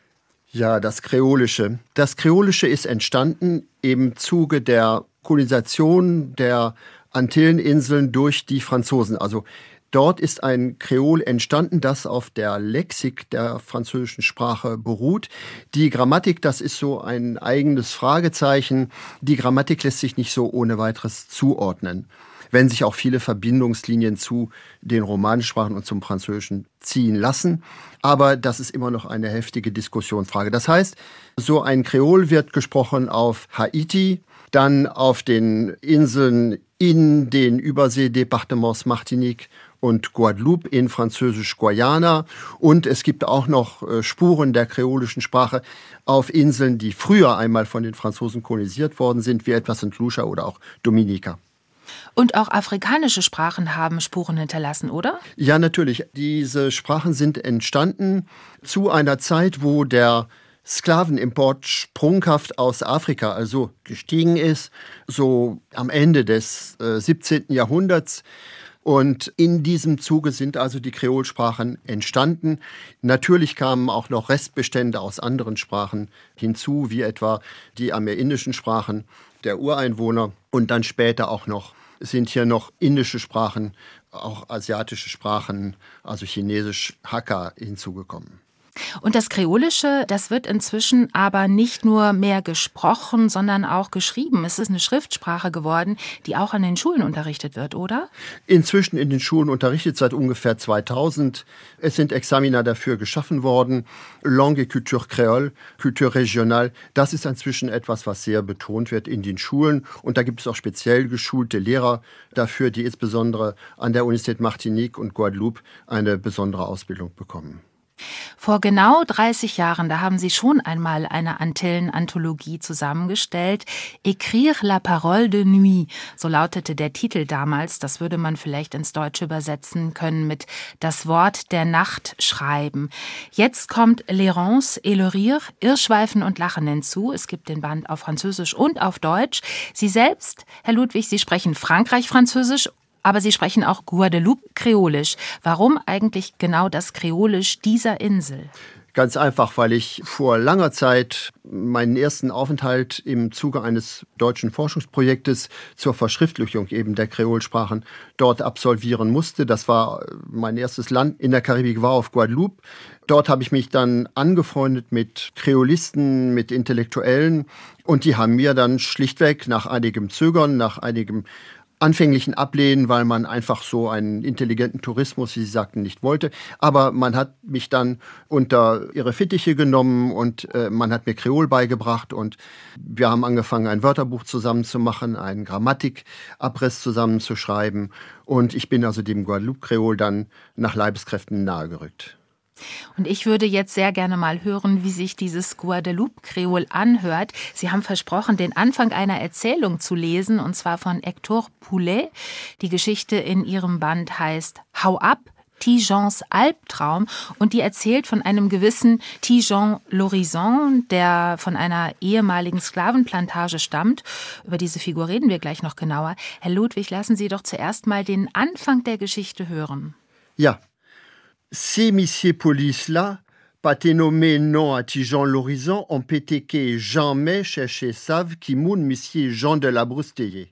Speaker 11: Ja, das Kreolische. Das Kreolische ist entstanden im Zuge der Kolonisation der Antilleninseln durch die Franzosen. Also dort ist ein Kreol entstanden, das auf der Lexik der französischen Sprache beruht. Die Grammatik, das ist so ein eigenes Fragezeichen. Die Grammatik lässt sich nicht so ohne weiteres zuordnen, wenn sich auch viele Verbindungslinien zu den Romansprachen und zum Französischen ziehen lassen. Aber das ist immer noch eine heftige Diskussionsfrage. Das heißt, so ein Kreol wird gesprochen auf Haiti, dann auf den Inseln in den Überseedepartements Martinique und Guadeloupe in Französisch-Guayana. Und es gibt auch noch äh, Spuren der kreolischen Sprache auf Inseln, die früher einmal von den Franzosen kolonisiert worden sind, wie etwa Saint Lucia oder auch Dominica.
Speaker 2: Und auch afrikanische Sprachen haben Spuren hinterlassen, oder?
Speaker 11: Ja, natürlich. Diese Sprachen sind entstanden zu einer Zeit, wo der Sklavenimport sprunghaft aus Afrika also gestiegen ist, so am Ende des äh, siebzehnten Jahrhunderts. Und in diesem Zuge sind also die Kreolsprachen entstanden. Natürlich kamen auch noch Restbestände aus anderen Sprachen hinzu, wie etwa die amerindischen Sprachen der Ureinwohner. Und dann später auch noch sind hier noch indische Sprachen, auch asiatische Sprachen, also Chinesisch, Hakka hinzugekommen.
Speaker 2: Und das Kreolische, das wird inzwischen aber nicht nur mehr gesprochen, sondern auch geschrieben. Es ist eine Schriftsprache geworden, die auch an den Schulen unterrichtet wird, oder?
Speaker 11: Inzwischen in den Schulen unterrichtet seit ungefähr zweitausend. Es sind Examina dafür geschaffen worden. Langue et Culture Créole, Culture Régionale, das ist inzwischen etwas, was sehr betont wird in den Schulen. Und da gibt es auch speziell geschulte Lehrer dafür, die insbesondere an der Universität Martinique und Guadeloupe eine besondere Ausbildung bekommen.
Speaker 2: Vor genau dreißig Jahren, da haben Sie schon einmal eine Antillen-Anthologie zusammengestellt. Écrire la parole de nuit, so lautete der Titel damals. Das würde man vielleicht ins Deutsche übersetzen können mit das Wort der Nacht schreiben. Jetzt kommt L'Errance et le Rire, Irrschweifen und Lachen hinzu. Es gibt den Band auf Französisch und auf Deutsch. Sie selbst, Herr Ludwig, Sie sprechen Frankreich-Französisch, aber Sie sprechen auch Guadeloupe-Kreolisch. Warum eigentlich genau das Kreolisch dieser Insel?
Speaker 11: Ganz einfach, weil ich vor langer Zeit meinen ersten Aufenthalt im Zuge eines deutschen Forschungsprojektes zur Verschriftlichung eben der Kreolsprachen dort absolvieren musste. Das war mein erstes Land in der Karibik, war auf Guadeloupe. Dort habe ich mich dann angefreundet mit Kreolisten, mit Intellektuellen und die haben mir dann schlichtweg nach einigem Zögern, nach einigem anfänglichen Ablehnen, weil man einfach so einen intelligenten Tourismus, wie Sie sagten, nicht wollte. Aber man hat mich dann unter ihre Fittiche genommen und äh, man hat mir Kreol beigebracht und wir haben angefangen, ein Wörterbuch zusammenzumachen, einen Grammatikabriss zusammenzuschreiben und ich bin also dem Guadeloupe-Kreol dann nach Leibeskräften nahegerückt.
Speaker 2: Und ich würde jetzt sehr gerne mal hören, wie sich dieses Guadeloupe-Kreol anhört. Sie haben versprochen, den Anfang einer Erzählung zu lesen, und zwar von Hector Poulet. Die Geschichte in Ihrem Band heißt Hau ab, Ti-Jeans Albtraum, und die erzählt von einem gewissen Ti-Jean Lorison, der von einer ehemaligen Sklavenplantage stammt. Über diese Figur reden wir gleich noch genauer. Herr Ludwig, lassen Sie doch zuerst mal den Anfang der Geschichte hören.
Speaker 11: Ja. Ces messieurs police-là, pas nommé non à Ti-Jean l'horizon, ont pété que jamais cherché savent qui moun monsieur Jean de la Brousteye.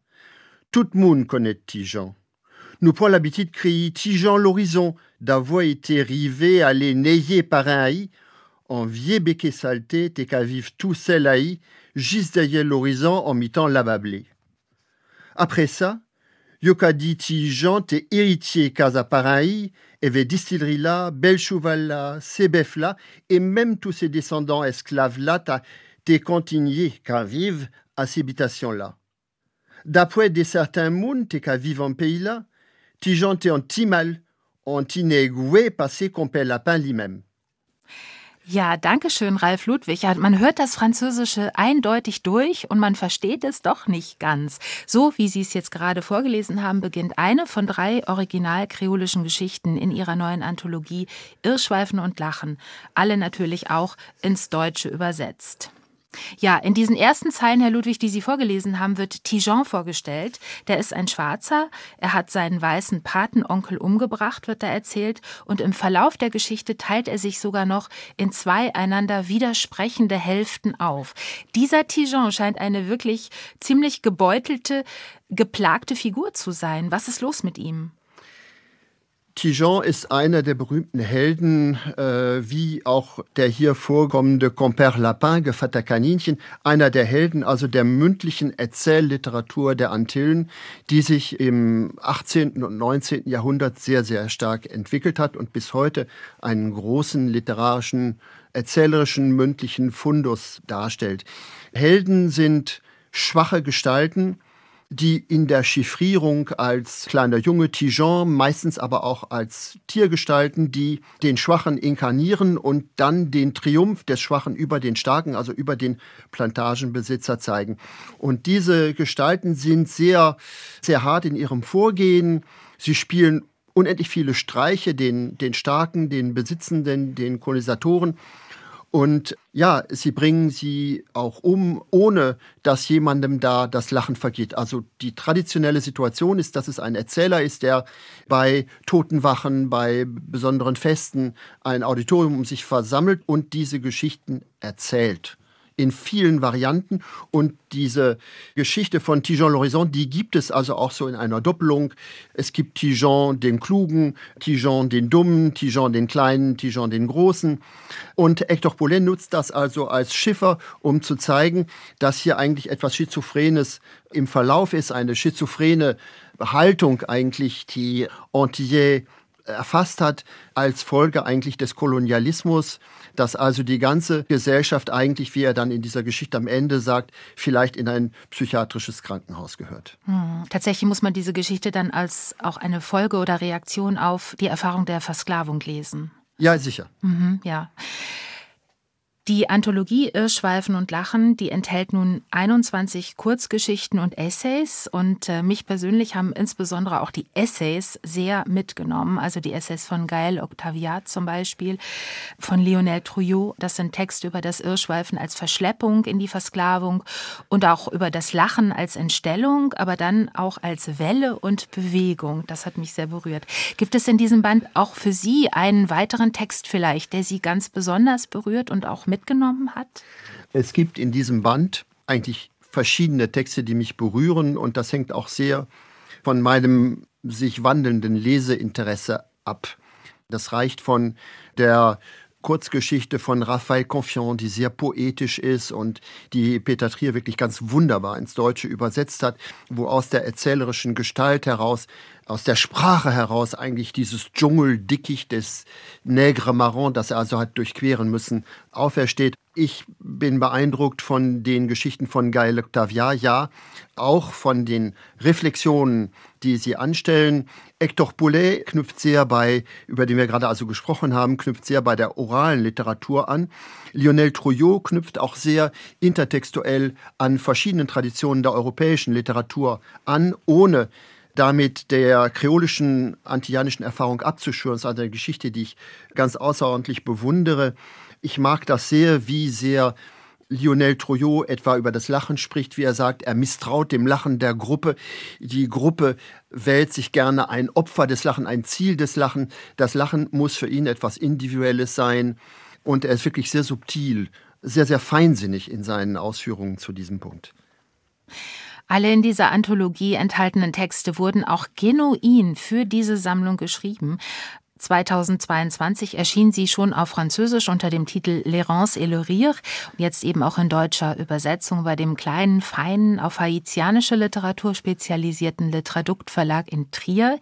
Speaker 11: Tout moun connaît Ti-Jean. Nous prenons l'habitude de crier Ti-Jean l'horizon, d'avoir été rivé à les nayer par un haï, en vieux béquet saleté, t'es qu'à vivre tout seul haï, juste derrière l'horizon en mitant la bablée. Après ça, Yokadi Tijan t'es héritier casa pareil, et ve distillerie là, bel cheval là, sebef là, et même tous ses descendants esclaves là, t'es continué qu'à vivre à ces habitations là. D'après des certains moun, t'es qu'à vivre en pays là, Tijan t'es en timal, en tinegoué passé qu'on paie lapin lui-même.
Speaker 2: Ja, danke schön, Ralf Ludwig. Ja, man hört das Französische eindeutig durch und man versteht es doch nicht ganz. So wie Sie es jetzt gerade vorgelesen haben, beginnt eine von drei original-kreolischen Geschichten in ihrer neuen Anthologie Irrschweifen und Lachen. Alle natürlich auch ins Deutsche übersetzt. Ja, in diesen ersten Zeilen, Herr Ludwig, die Sie vorgelesen haben, wird Tijan vorgestellt. Der ist ein Schwarzer. Er hat seinen weißen Patenonkel umgebracht, wird da erzählt. Und im Verlauf der Geschichte teilt er sich sogar noch in zwei einander widersprechende Hälften auf. Dieser Tijan scheint eine wirklich ziemlich gebeutelte, geplagte Figur zu sein. Was ist los mit ihm?
Speaker 11: Tijan ist einer der berühmten Helden, äh, wie auch der hier vorkommende Compère Lapin, Gevatter Kaninchen, einer der Helden also der mündlichen Erzählliteratur der Antillen, die sich im achtzehnten und neunzehnten Jahrhundert sehr, sehr stark entwickelt hat und bis heute einen großen literarischen, erzählerischen, mündlichen Fundus darstellt. Helden sind schwache Gestalten, die in der Chiffrierung als kleiner Junge Tijan, meistens aber auch als Tiergestalten, die den Schwachen inkarnieren und dann den Triumph des Schwachen über den Starken, also über den Plantagenbesitzer zeigen. Und diese Gestalten sind sehr, sehr hart in ihrem Vorgehen. Sie spielen unendlich viele Streiche, den, den Starken, den Besitzenden, den Kolonisatoren. Und ja, sie bringen sie auch um, ohne dass jemandem da das Lachen vergeht. Also die traditionelle Situation ist, dass es ein Erzähler ist, der bei Totenwachen, bei besonderen Festen ein Auditorium um sich versammelt und diese Geschichten erzählt. In vielen Varianten. Und diese Geschichte von Tijan l'Horizon, die gibt es also auch so in einer Doppelung. Es gibt Tijan den Klugen, Tijan den Dummen, Tijan den Kleinen, Tijan den Großen. Und Hector Paulet nutzt das also als Schiffer, um zu zeigen, dass hier eigentlich etwas Schizophrenes im Verlauf ist, eine schizophrene Haltung eigentlich, die Antillais erfasst hat, als Folge eigentlich des Kolonialismus, dass also die ganze Gesellschaft eigentlich, wie er dann in dieser Geschichte am Ende sagt, vielleicht in ein psychiatrisches Krankenhaus gehört.
Speaker 2: Hm. Tatsächlich muss man diese Geschichte dann als auch eine Folge oder Reaktion auf die Erfahrung der Versklavung lesen.
Speaker 11: Ja, sicher.
Speaker 2: Mhm, ja. Die Anthologie Irrschweifen und Lachen, die enthält nun einundzwanzig Kurzgeschichten und Essays. Und äh, mich persönlich haben insbesondere auch die Essays sehr mitgenommen. Also die Essays von Gaël Octaviat zum Beispiel, von Lionel Trouillot. Das sind Texte über das Irrschweifen als Verschleppung in die Versklavung und auch über das Lachen als Entstellung, aber dann auch als Welle und Bewegung. Das hat mich sehr berührt. Gibt es in diesem Band auch für Sie einen weiteren Text vielleicht, der Sie ganz besonders berührt und auch mit mitgenommen hat?
Speaker 11: Es gibt in diesem Band eigentlich verschiedene Texte, die mich berühren und das hängt auch sehr von meinem sich wandelnden Leseinteresse ab. Das reicht von der Kurzgeschichte von Raphael Confiant, die sehr poetisch ist und die Peter Trier wirklich ganz wunderbar ins Deutsche übersetzt hat, wo aus der erzählerischen Gestalt heraus, aus der Sprache heraus eigentlich dieses Dschungeldickicht des Nègre Marron, das er also hat durchqueren müssen, aufersteht. Ich bin beeindruckt von den Geschichten von Gaël Octaviat, ja, auch von den Reflexionen, die sie anstellen. Hector Paulet knüpft sehr bei, über den wir gerade also gesprochen haben, knüpft sehr bei der oralen Literatur an. Lionel Trouillot knüpft auch sehr intertextuell an verschiedenen Traditionen der europäischen Literatur an, ohne damit der kreolischen, antillanischen Erfahrung abzuschwören. Das ist eine Geschichte, die ich ganz außerordentlich bewundere. Ich mag das sehr, wie sehr Lionel Trouillot etwa über das Lachen spricht, wie er sagt, er misstraut dem Lachen der Gruppe. Die Gruppe wählt sich gerne ein Opfer des Lachen, ein Ziel des Lachen. Das Lachen muss für ihn etwas Individuelles sein. Und er ist wirklich sehr subtil, sehr, sehr feinsinnig in seinen Ausführungen zu diesem Punkt.
Speaker 2: Alle in dieser Anthologie enthaltenen Texte wurden auch genuin für diese Sammlung geschrieben. zweitausendzweiundzwanzig erschien sie schon auf Französisch unter dem Titel L'Errance et le Rire, jetzt eben auch in deutscher Übersetzung bei dem kleinen, feinen, auf haitianische Literatur spezialisierten Literadukt Verlag in Trier.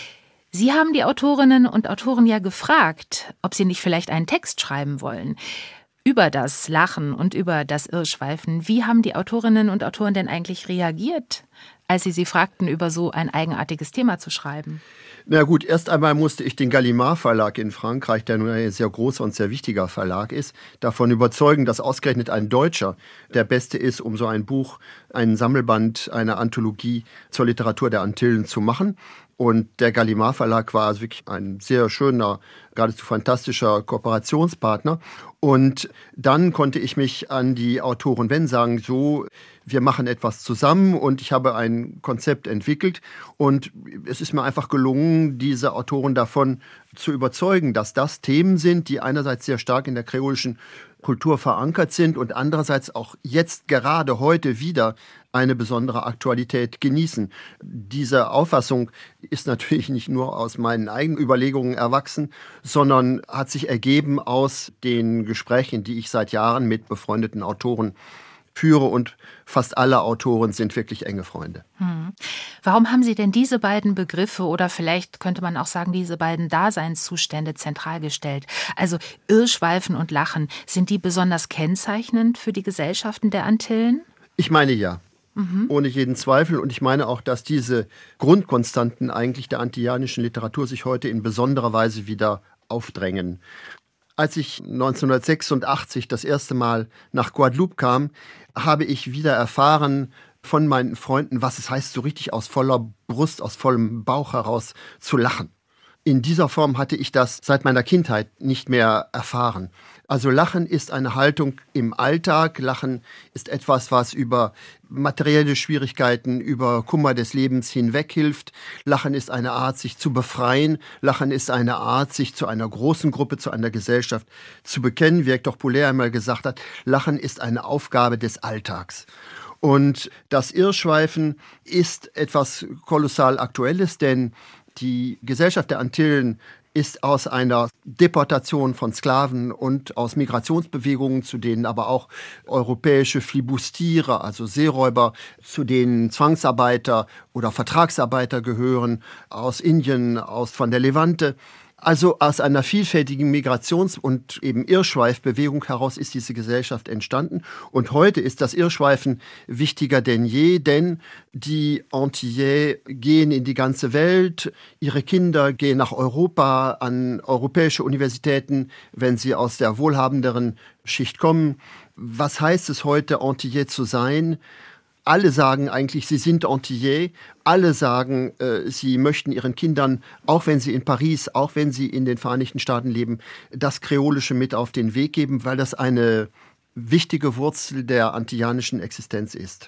Speaker 2: Sie haben die Autorinnen und Autoren ja gefragt, ob sie nicht vielleicht einen Text schreiben wollen. Über das Lachen und über das Irrschweifen. Wie haben die Autorinnen und Autoren denn eigentlich reagiert, als Sie sie fragten, über so ein eigenartiges Thema zu schreiben?
Speaker 11: Na gut, erst einmal musste ich den Gallimard Verlag in Frankreich, der nun ein sehr großer und sehr wichtiger Verlag ist, davon überzeugen, dass ausgerechnet ein Deutscher der Beste ist, um so ein Buch, einen Sammelband, eine Anthologie zur Literatur der Antillen zu machen. Und der Gallimard Verlag war also wirklich ein sehr schöner, geradezu fantastischer Kooperationspartner. Und dann konnte ich mich an die Autoren wenden, sagen, so, wir machen etwas zusammen und ich habe ein Konzept entwickelt. Und es ist mir einfach gelungen, diese Autoren davon zu überzeugen, dass das Themen sind, die einerseits sehr stark in der kreolischen Kultur verankert sind und andererseits auch jetzt gerade heute wieder eine besondere Aktualität genießen. Diese Auffassung ist natürlich nicht nur aus meinen eigenen Überlegungen erwachsen, sondern hat sich ergeben aus den Gesprächen, die ich seit Jahren mit befreundeten Autoren führe, und fast alle Autoren sind wirklich enge Freunde.
Speaker 2: Hm. Warum haben Sie denn diese beiden Begriffe oder vielleicht könnte man auch sagen, diese beiden Daseinszustände zentral gestellt? Also Irrschweifen und Lachen, sind die besonders kennzeichnend für die Gesellschaften der Antillen?
Speaker 11: Ich meine ja. Mhm. Ohne jeden Zweifel. Und ich meine auch, dass diese Grundkonstanten eigentlich der antillanischen Literatur sich heute in besonderer Weise wieder aufdrängen. Als ich neunzehnhundertsechsundachtzig das erste Mal nach Guadeloupe kam, habe ich wieder erfahren von meinen Freunden, was es heißt, so richtig aus voller Brust, aus vollem Bauch heraus zu lachen. In dieser Form hatte ich das seit meiner Kindheit nicht mehr erfahren. Also Lachen ist eine Haltung im Alltag. Lachen ist etwas, was über materielle Schwierigkeiten, über Kummer des Lebens hinweg hilft. Lachen ist eine Art, sich zu befreien. Lachen ist eine Art, sich zu einer großen Gruppe, zu einer Gesellschaft zu bekennen. Wie Hector Poulet einmal gesagt hat, Lachen ist eine Aufgabe des Alltags. Und das Irrschweifen ist etwas kolossal Aktuelles, denn die Gesellschaft der Antillen ist aus einer Deportation von Sklaven und aus Migrationsbewegungen, zu denen aber auch europäische Flibustiere, also Seeräuber, zu denen Zwangsarbeiter oder Vertragsarbeiter gehören, aus Indien, aus von der Levante. Also aus einer vielfältigen Migrations- und eben Irrschweifbewegung heraus ist diese Gesellschaft entstanden. Und heute ist das Irrschweifen wichtiger denn je, denn die Antillais gehen in die ganze Welt. Ihre Kinder gehen nach Europa, an europäische Universitäten, wenn sie aus der wohlhabenderen Schicht kommen. Was heißt es heute, Antillais zu sein? Alle sagen eigentlich, sie sind Antillais. Alle sagen, äh, sie möchten ihren Kindern, auch wenn sie in Paris, auch wenn sie in den Vereinigten Staaten leben, das Kreolische mit auf den Weg geben, weil das eine wichtige Wurzel der antillanischen Existenz ist.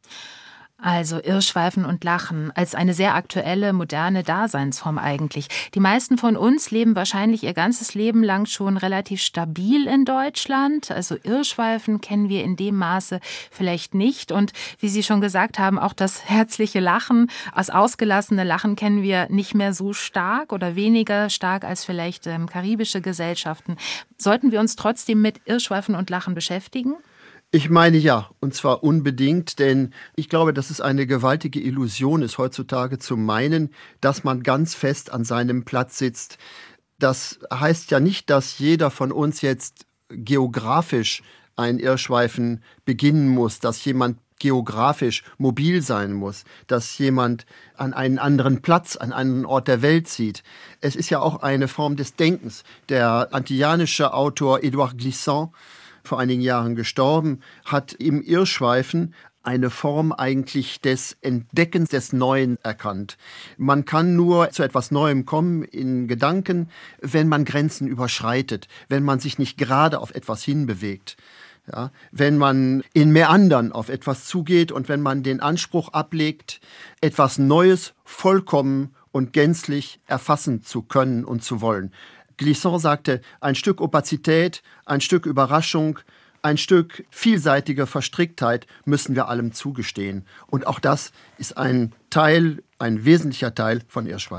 Speaker 2: Also Irrschweifen und Lachen als eine sehr aktuelle, moderne Daseinsform eigentlich. Die meisten von uns leben wahrscheinlich ihr ganzes Leben lang schon relativ stabil in Deutschland. Also Irrschweifen kennen wir in dem Maße vielleicht nicht. Und wie Sie schon gesagt haben, auch das herzliche Lachen, das ausgelassene Lachen kennen wir nicht mehr so stark oder weniger stark als vielleicht ähm, karibische Gesellschaften. Sollten wir uns trotzdem mit Irrschweifen und Lachen beschäftigen?
Speaker 11: Ich meine ja, und zwar unbedingt, denn ich glaube, dass es eine gewaltige Illusion ist, heutzutage zu meinen, dass man ganz fest an seinem Platz sitzt. Das heißt ja nicht, dass jeder von uns jetzt geografisch ein Irrschweifen beginnen muss, dass jemand geografisch mobil sein muss, dass jemand an einen anderen Platz, an einen Ort der Welt zieht. Es ist ja auch eine Form des Denkens. Der antillanische Autor Edouard Glissant, vor einigen Jahren gestorben, hat im Irrschweifen eine Form eigentlich des Entdeckens des Neuen erkannt. Man kann nur zu etwas Neuem kommen in Gedanken, wenn man Grenzen überschreitet, wenn man sich nicht gerade auf etwas hinbewegt. Ja, wenn man in Meandern auf etwas zugeht und wenn man den Anspruch ablegt, etwas Neues vollkommen und gänzlich erfassen zu können und zu wollen. Glissant sagte, ein Stück Opazität, ein Stück Überraschung, ein Stück vielseitige Verstricktheit müssen wir allem zugestehen. Und auch das ist ein Teil, ein wesentlicher Teil von Irrschweifen.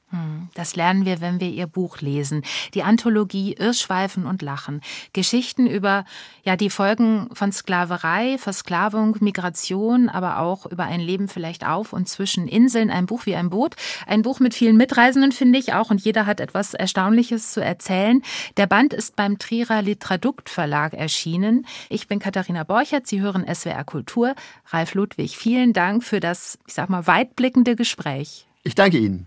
Speaker 2: Das lernen wir, wenn wir ihr Buch lesen. Die Anthologie Irrschweifen und Lachen. Geschichten über ja, die Folgen von Sklaverei, Versklavung, Migration, aber auch über ein Leben vielleicht auf und zwischen Inseln. Ein Buch wie ein Boot. Ein Buch mit vielen Mitreisenden, finde ich auch. Und jeder hat etwas Erstaunliches zu erzählen. Der Band ist beim Trierer Literatukt Verlag erschienen. Ich bin Katharina Borchert. Sie hören S W R Kultur. Ralf Ludwig, vielen Dank für das, ich sag mal, weitblickende Gespräch.
Speaker 11: Ich danke Ihnen.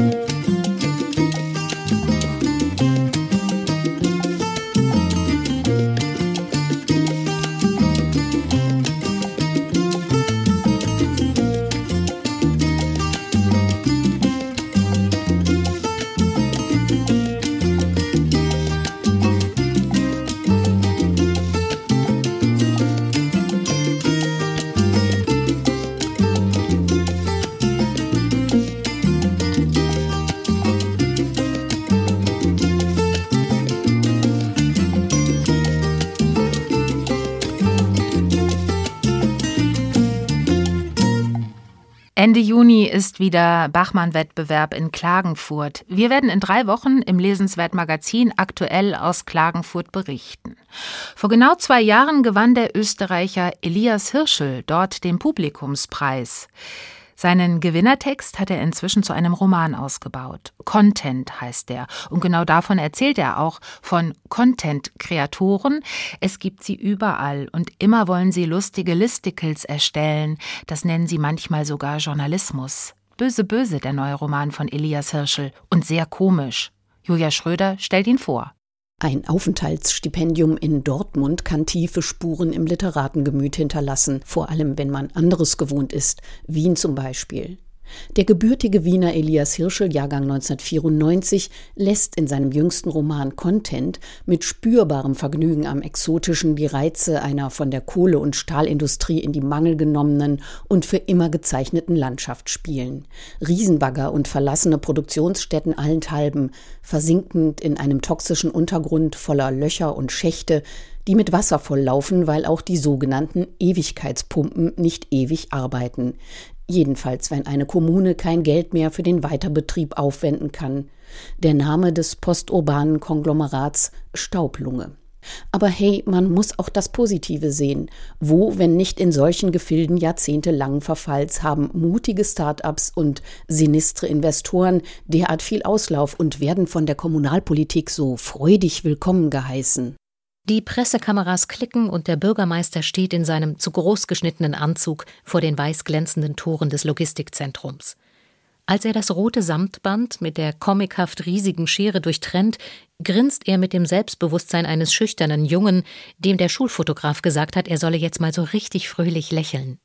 Speaker 2: Ende Juni ist wieder Bachmann-Wettbewerb in Klagenfurt. Wir werden in drei Wochen im Lesenswert-Magazin aktuell aus Klagenfurt berichten. Vor genau zwei Jahren gewann der Österreicher Elias Hirschl dort den Publikumspreis. Seinen Gewinnertext hat er inzwischen zu einem Roman ausgebaut. Content heißt der. Und genau davon erzählt er auch, von Content-Kreatoren. Es gibt sie überall und immer wollen sie lustige Listicles erstellen. Das nennen sie manchmal sogar Journalismus. Böse, böse, der neue Roman von Elias Hirschl. Und sehr komisch. Julia Schröder stellt ihn vor.
Speaker 12: Ein Aufenthaltsstipendium in Dortmund kann tiefe Spuren im Literatengemüt hinterlassen, vor allem wenn man anderes gewohnt ist, Wien zum Beispiel. Der gebürtige Wiener Elias Hirschl, Jahrgang neunzehnhundertvierundneunzig, lässt in seinem jüngsten Roman Content mit spürbarem Vergnügen am Exotischen die Reize einer von der Kohle- und Stahlindustrie in die Mangel genommenen und für immer gezeichneten Landschaft spielen. Riesenbagger und verlassene Produktionsstätten allenthalben, versinkend in einem toxischen Untergrund voller Löcher und Schächte, die mit Wasser volllaufen, weil auch die sogenannten Ewigkeitspumpen nicht ewig arbeiten. Jedenfalls, wenn eine Kommune kein Geld mehr für den Weiterbetrieb aufwenden kann. Der Name des posturbanen Konglomerats Staublunge. Aber hey, man muss auch das Positive sehen. Wo, wenn nicht in solchen Gefilden jahrzehntelangen Verfalls, haben mutige Start-ups und sinistre Investoren derart viel Auslauf und werden von der Kommunalpolitik so freudig willkommen geheißen.
Speaker 13: Die Pressekameras klicken und der Bürgermeister steht in seinem zu groß geschnittenen Anzug vor den weiß glänzenden Toren des Logistikzentrums. Als er das rote Samtband mit der comichaft riesigen Schere durchtrennt, grinst er mit dem Selbstbewusstsein eines schüchternen Jungen, dem der Schulfotograf gesagt hat, er solle jetzt mal so richtig fröhlich lächeln.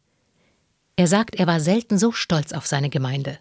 Speaker 13: Er sagt, er war selten so stolz auf seine Gemeinde.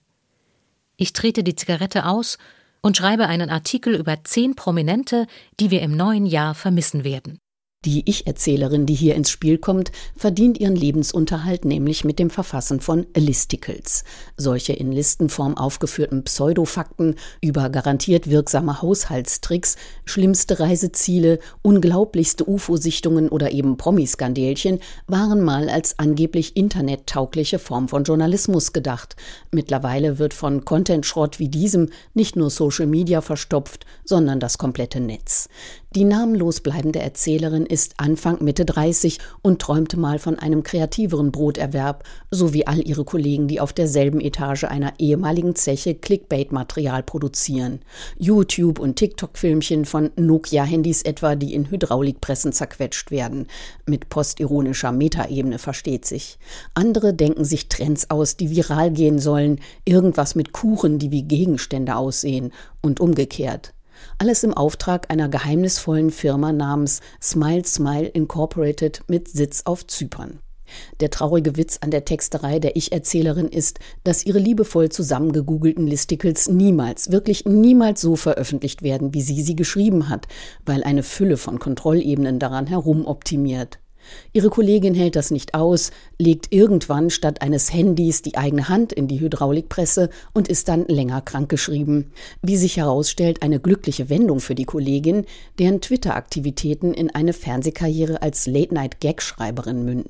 Speaker 13: Ich trete die Zigarette aus und schreibe einen Artikel über zehn Prominente, die wir im neuen Jahr vermissen werden.
Speaker 12: Die Ich-Erzählerin, die hier ins Spiel kommt, verdient ihren Lebensunterhalt nämlich mit dem Verfassen von Listicles. Solche in Listenform aufgeführten Pseudofakten über garantiert wirksame Haushaltstricks, schlimmste Reiseziele, unglaublichste U F O-Sichtungen oder eben Promiskandelchen waren mal als angeblich internettaugliche Form von Journalismus gedacht. Mittlerweile wird von Content-Schrott wie diesem nicht nur Social Media verstopft, sondern das komplette Netz. Die namenlos bleibende Erzählerin ist Anfang Mitte dreißig und träumte mal von einem kreativeren Broterwerb, so wie all ihre Kollegen, die auf derselben Etage einer ehemaligen Zeche Clickbait-Material produzieren. YouTube- und TikTok-Filmchen von Nokia-Handys etwa, die in Hydraulikpressen zerquetscht werden. Mit postironischer Metaebene, versteht sich. Andere denken sich Trends aus, die viral gehen sollen, irgendwas mit Kuchen, die wie Gegenstände aussehen und umgekehrt. Alles im Auftrag einer geheimnisvollen Firma namens Smile Smile Incorporated mit Sitz auf Zypern. Der traurige Witz an der Texterei der Ich-Erzählerin ist, dass ihre liebevoll zusammengegoogelten Listicles niemals, wirklich niemals so veröffentlicht werden, wie sie sie geschrieben hat, weil eine Fülle von Kontrollebenen daran herumoptimiert. Ihre Kollegin hält das nicht aus, legt irgendwann statt eines Handys die eigene Hand in die Hydraulikpresse und ist dann länger krankgeschrieben. Wie sich herausstellt, eine glückliche Wendung für die Kollegin, deren Twitter-Aktivitäten in eine Fernsehkarriere als Late-Night-Gag-Schreiberin münden.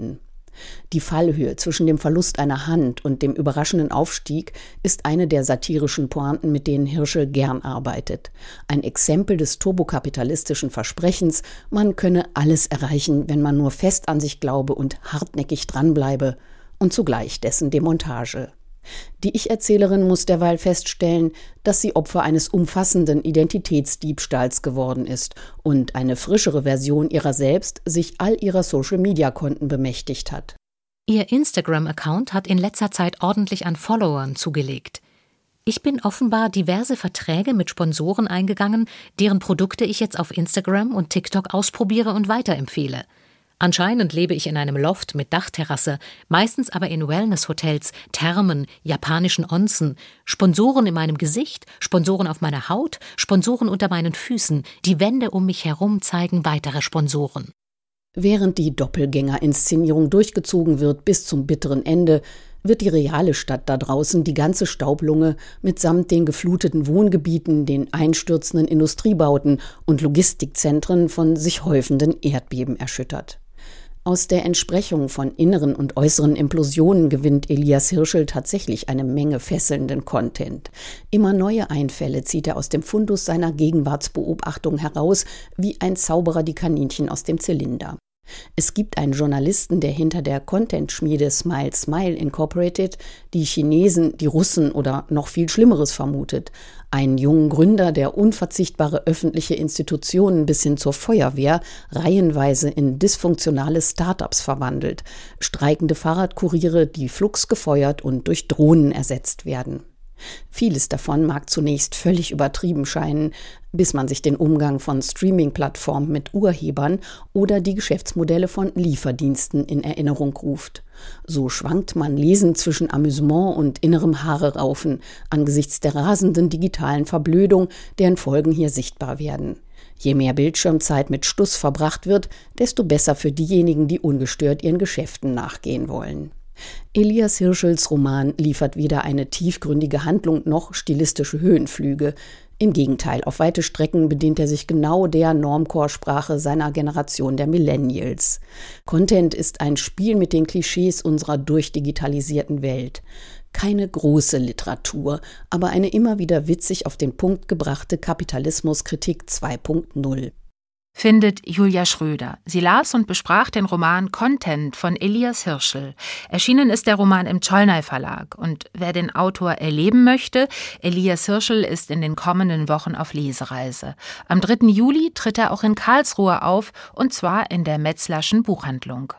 Speaker 12: Die Fallhöhe zwischen dem Verlust einer Hand und dem überraschenden Aufstieg ist eine der satirischen Pointen, mit denen Hirschl gern arbeitet. Ein Exempel des turbokapitalistischen Versprechens, man könne alles erreichen, wenn man nur fest an sich glaube und hartnäckig dranbleibe, und zugleich dessen Demontage. Die Ich-Erzählerin muss derweil feststellen, dass sie Opfer eines umfassenden Identitätsdiebstahls geworden ist und eine frischere Version ihrer selbst sich all ihrer Social-Media-Konten bemächtigt hat.
Speaker 13: Ihr Instagram-Account hat in letzter Zeit ordentlich an Followern zugelegt. Ich bin offenbar diverse Verträge mit Sponsoren eingegangen, deren Produkte ich jetzt auf Instagram und TikTok ausprobiere und weiterempfehle. Anscheinend lebe ich in einem Loft mit Dachterrasse, meistens aber in Wellness-Hotels, Thermen, japanischen Onsen, Sponsoren in meinem Gesicht, Sponsoren auf meiner Haut, Sponsoren unter meinen Füßen, die Wände um mich herum zeigen weitere Sponsoren.
Speaker 12: Während die Doppelgänger-Inszenierung durchgezogen wird bis zum bitteren Ende, wird die reale Stadt da draußen, die ganze Staublunge, mitsamt den gefluteten Wohngebieten, den einstürzenden Industriebauten und Logistikzentren von sich häufenden Erdbeben erschüttert. Aus der Entsprechung von inneren und äußeren Implosionen gewinnt Elias Hirschl tatsächlich eine Menge fesselnden Content. Immer neue Einfälle zieht er aus dem Fundus seiner Gegenwartsbeobachtung heraus, wie ein Zauberer die Kaninchen aus dem Zylinder. Es gibt einen Journalisten, der hinter der Content-Schmiede Smile Smile Incorporated die Chinesen, die Russen oder noch viel Schlimmeres vermutet. Einen jungen Gründer, der unverzichtbare öffentliche Institutionen bis hin zur Feuerwehr reihenweise in dysfunktionale Start-ups verwandelt. Streikende Fahrradkuriere, die flugs gefeuert und durch Drohnen ersetzt werden. Vieles davon mag zunächst völlig übertrieben scheinen, bis man sich den Umgang von Streaming-Plattformen mit Urhebern oder die Geschäftsmodelle von Lieferdiensten in Erinnerung ruft. So schwankt man lesend zwischen Amüsement und innerem Haareraufen angesichts der rasenden digitalen Verblödung, deren Folgen hier sichtbar werden. Je mehr Bildschirmzeit mit Stuss verbracht wird, desto besser für diejenigen, die ungestört ihren Geschäften nachgehen wollen. Elias Hirschls Roman liefert weder eine tiefgründige Handlung noch stilistische Höhenflüge. Im Gegenteil, auf weite Strecken bedient er sich genau der Normcore-Sprache seiner Generation der Millennials. Content ist ein Spiel mit den Klischees unserer durchdigitalisierten Welt. Keine große Literatur, aber eine immer wieder witzig auf den Punkt gebrachte Kapitalismuskritik zwei Punkt null.
Speaker 2: Findet Julia Schröder. Sie las und besprach den Roman Content von Elias Hirschl. Erschienen ist der Roman im Cholnay Verlag. Und wer den Autor erleben möchte, Elias Hirschl ist in den kommenden Wochen auf Lesereise. Am dritten Juli tritt er auch in Karlsruhe auf, und zwar in der Metzlerschen Buchhandlung.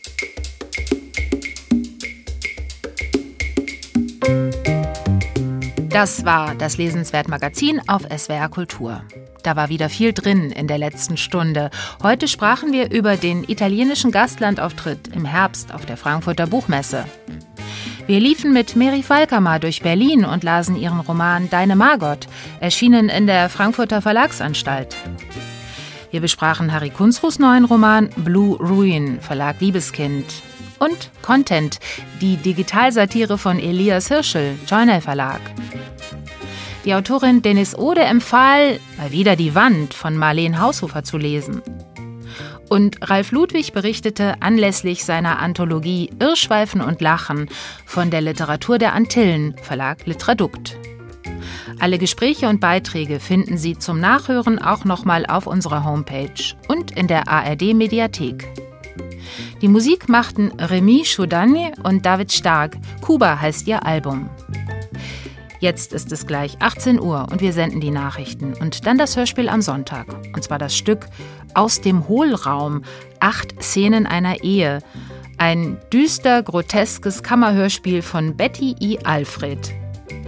Speaker 2: Das war das Lesenswert-Magazin auf S W R Kultur. Da war wieder viel drin in der letzten Stunde. Heute sprachen wir über den italienischen Gastlandauftritt im Herbst auf der Frankfurter Buchmesse. Wir liefen mit Mary Falkhammer durch Berlin und lasen ihren Roman Deine Margot, erschienen in der Frankfurter Verlagsanstalt. Wir besprachen Harry Kunzruhs neuen Roman Blue Ruin, Verlag Liebeskind. Und Content, die Digitalsatire von Elias Hirschl, Cholnay Verlag. Die Autorin Denise Ode empfahl, mal wieder Die Wand von Marleen Haushofer zu lesen. Und Ralf Ludwig berichtete anlässlich seiner Anthologie Irrschweifen und Lachen von der Literatur der Antillen, Verlag Litradukt. Alle Gespräche und Beiträge finden Sie zum Nachhören auch nochmal auf unserer Homepage und in der A R D-Mediathek. Die Musik machten Remy Chaudagne und David Stark. Kuba heißt ihr Album. Jetzt ist es gleich achtzehn Uhr und wir senden die Nachrichten und dann das Hörspiel am Sonntag. Und zwar das Stück Aus dem Hohlraum, acht Szenen einer Ehe. Ein düster, groteskes Kammerhörspiel von Betty I. Alfred.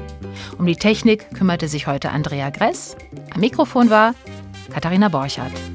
Speaker 2: Um die Technik kümmerte sich heute Andrea Gress. Am Mikrofon war Katharina Borchardt.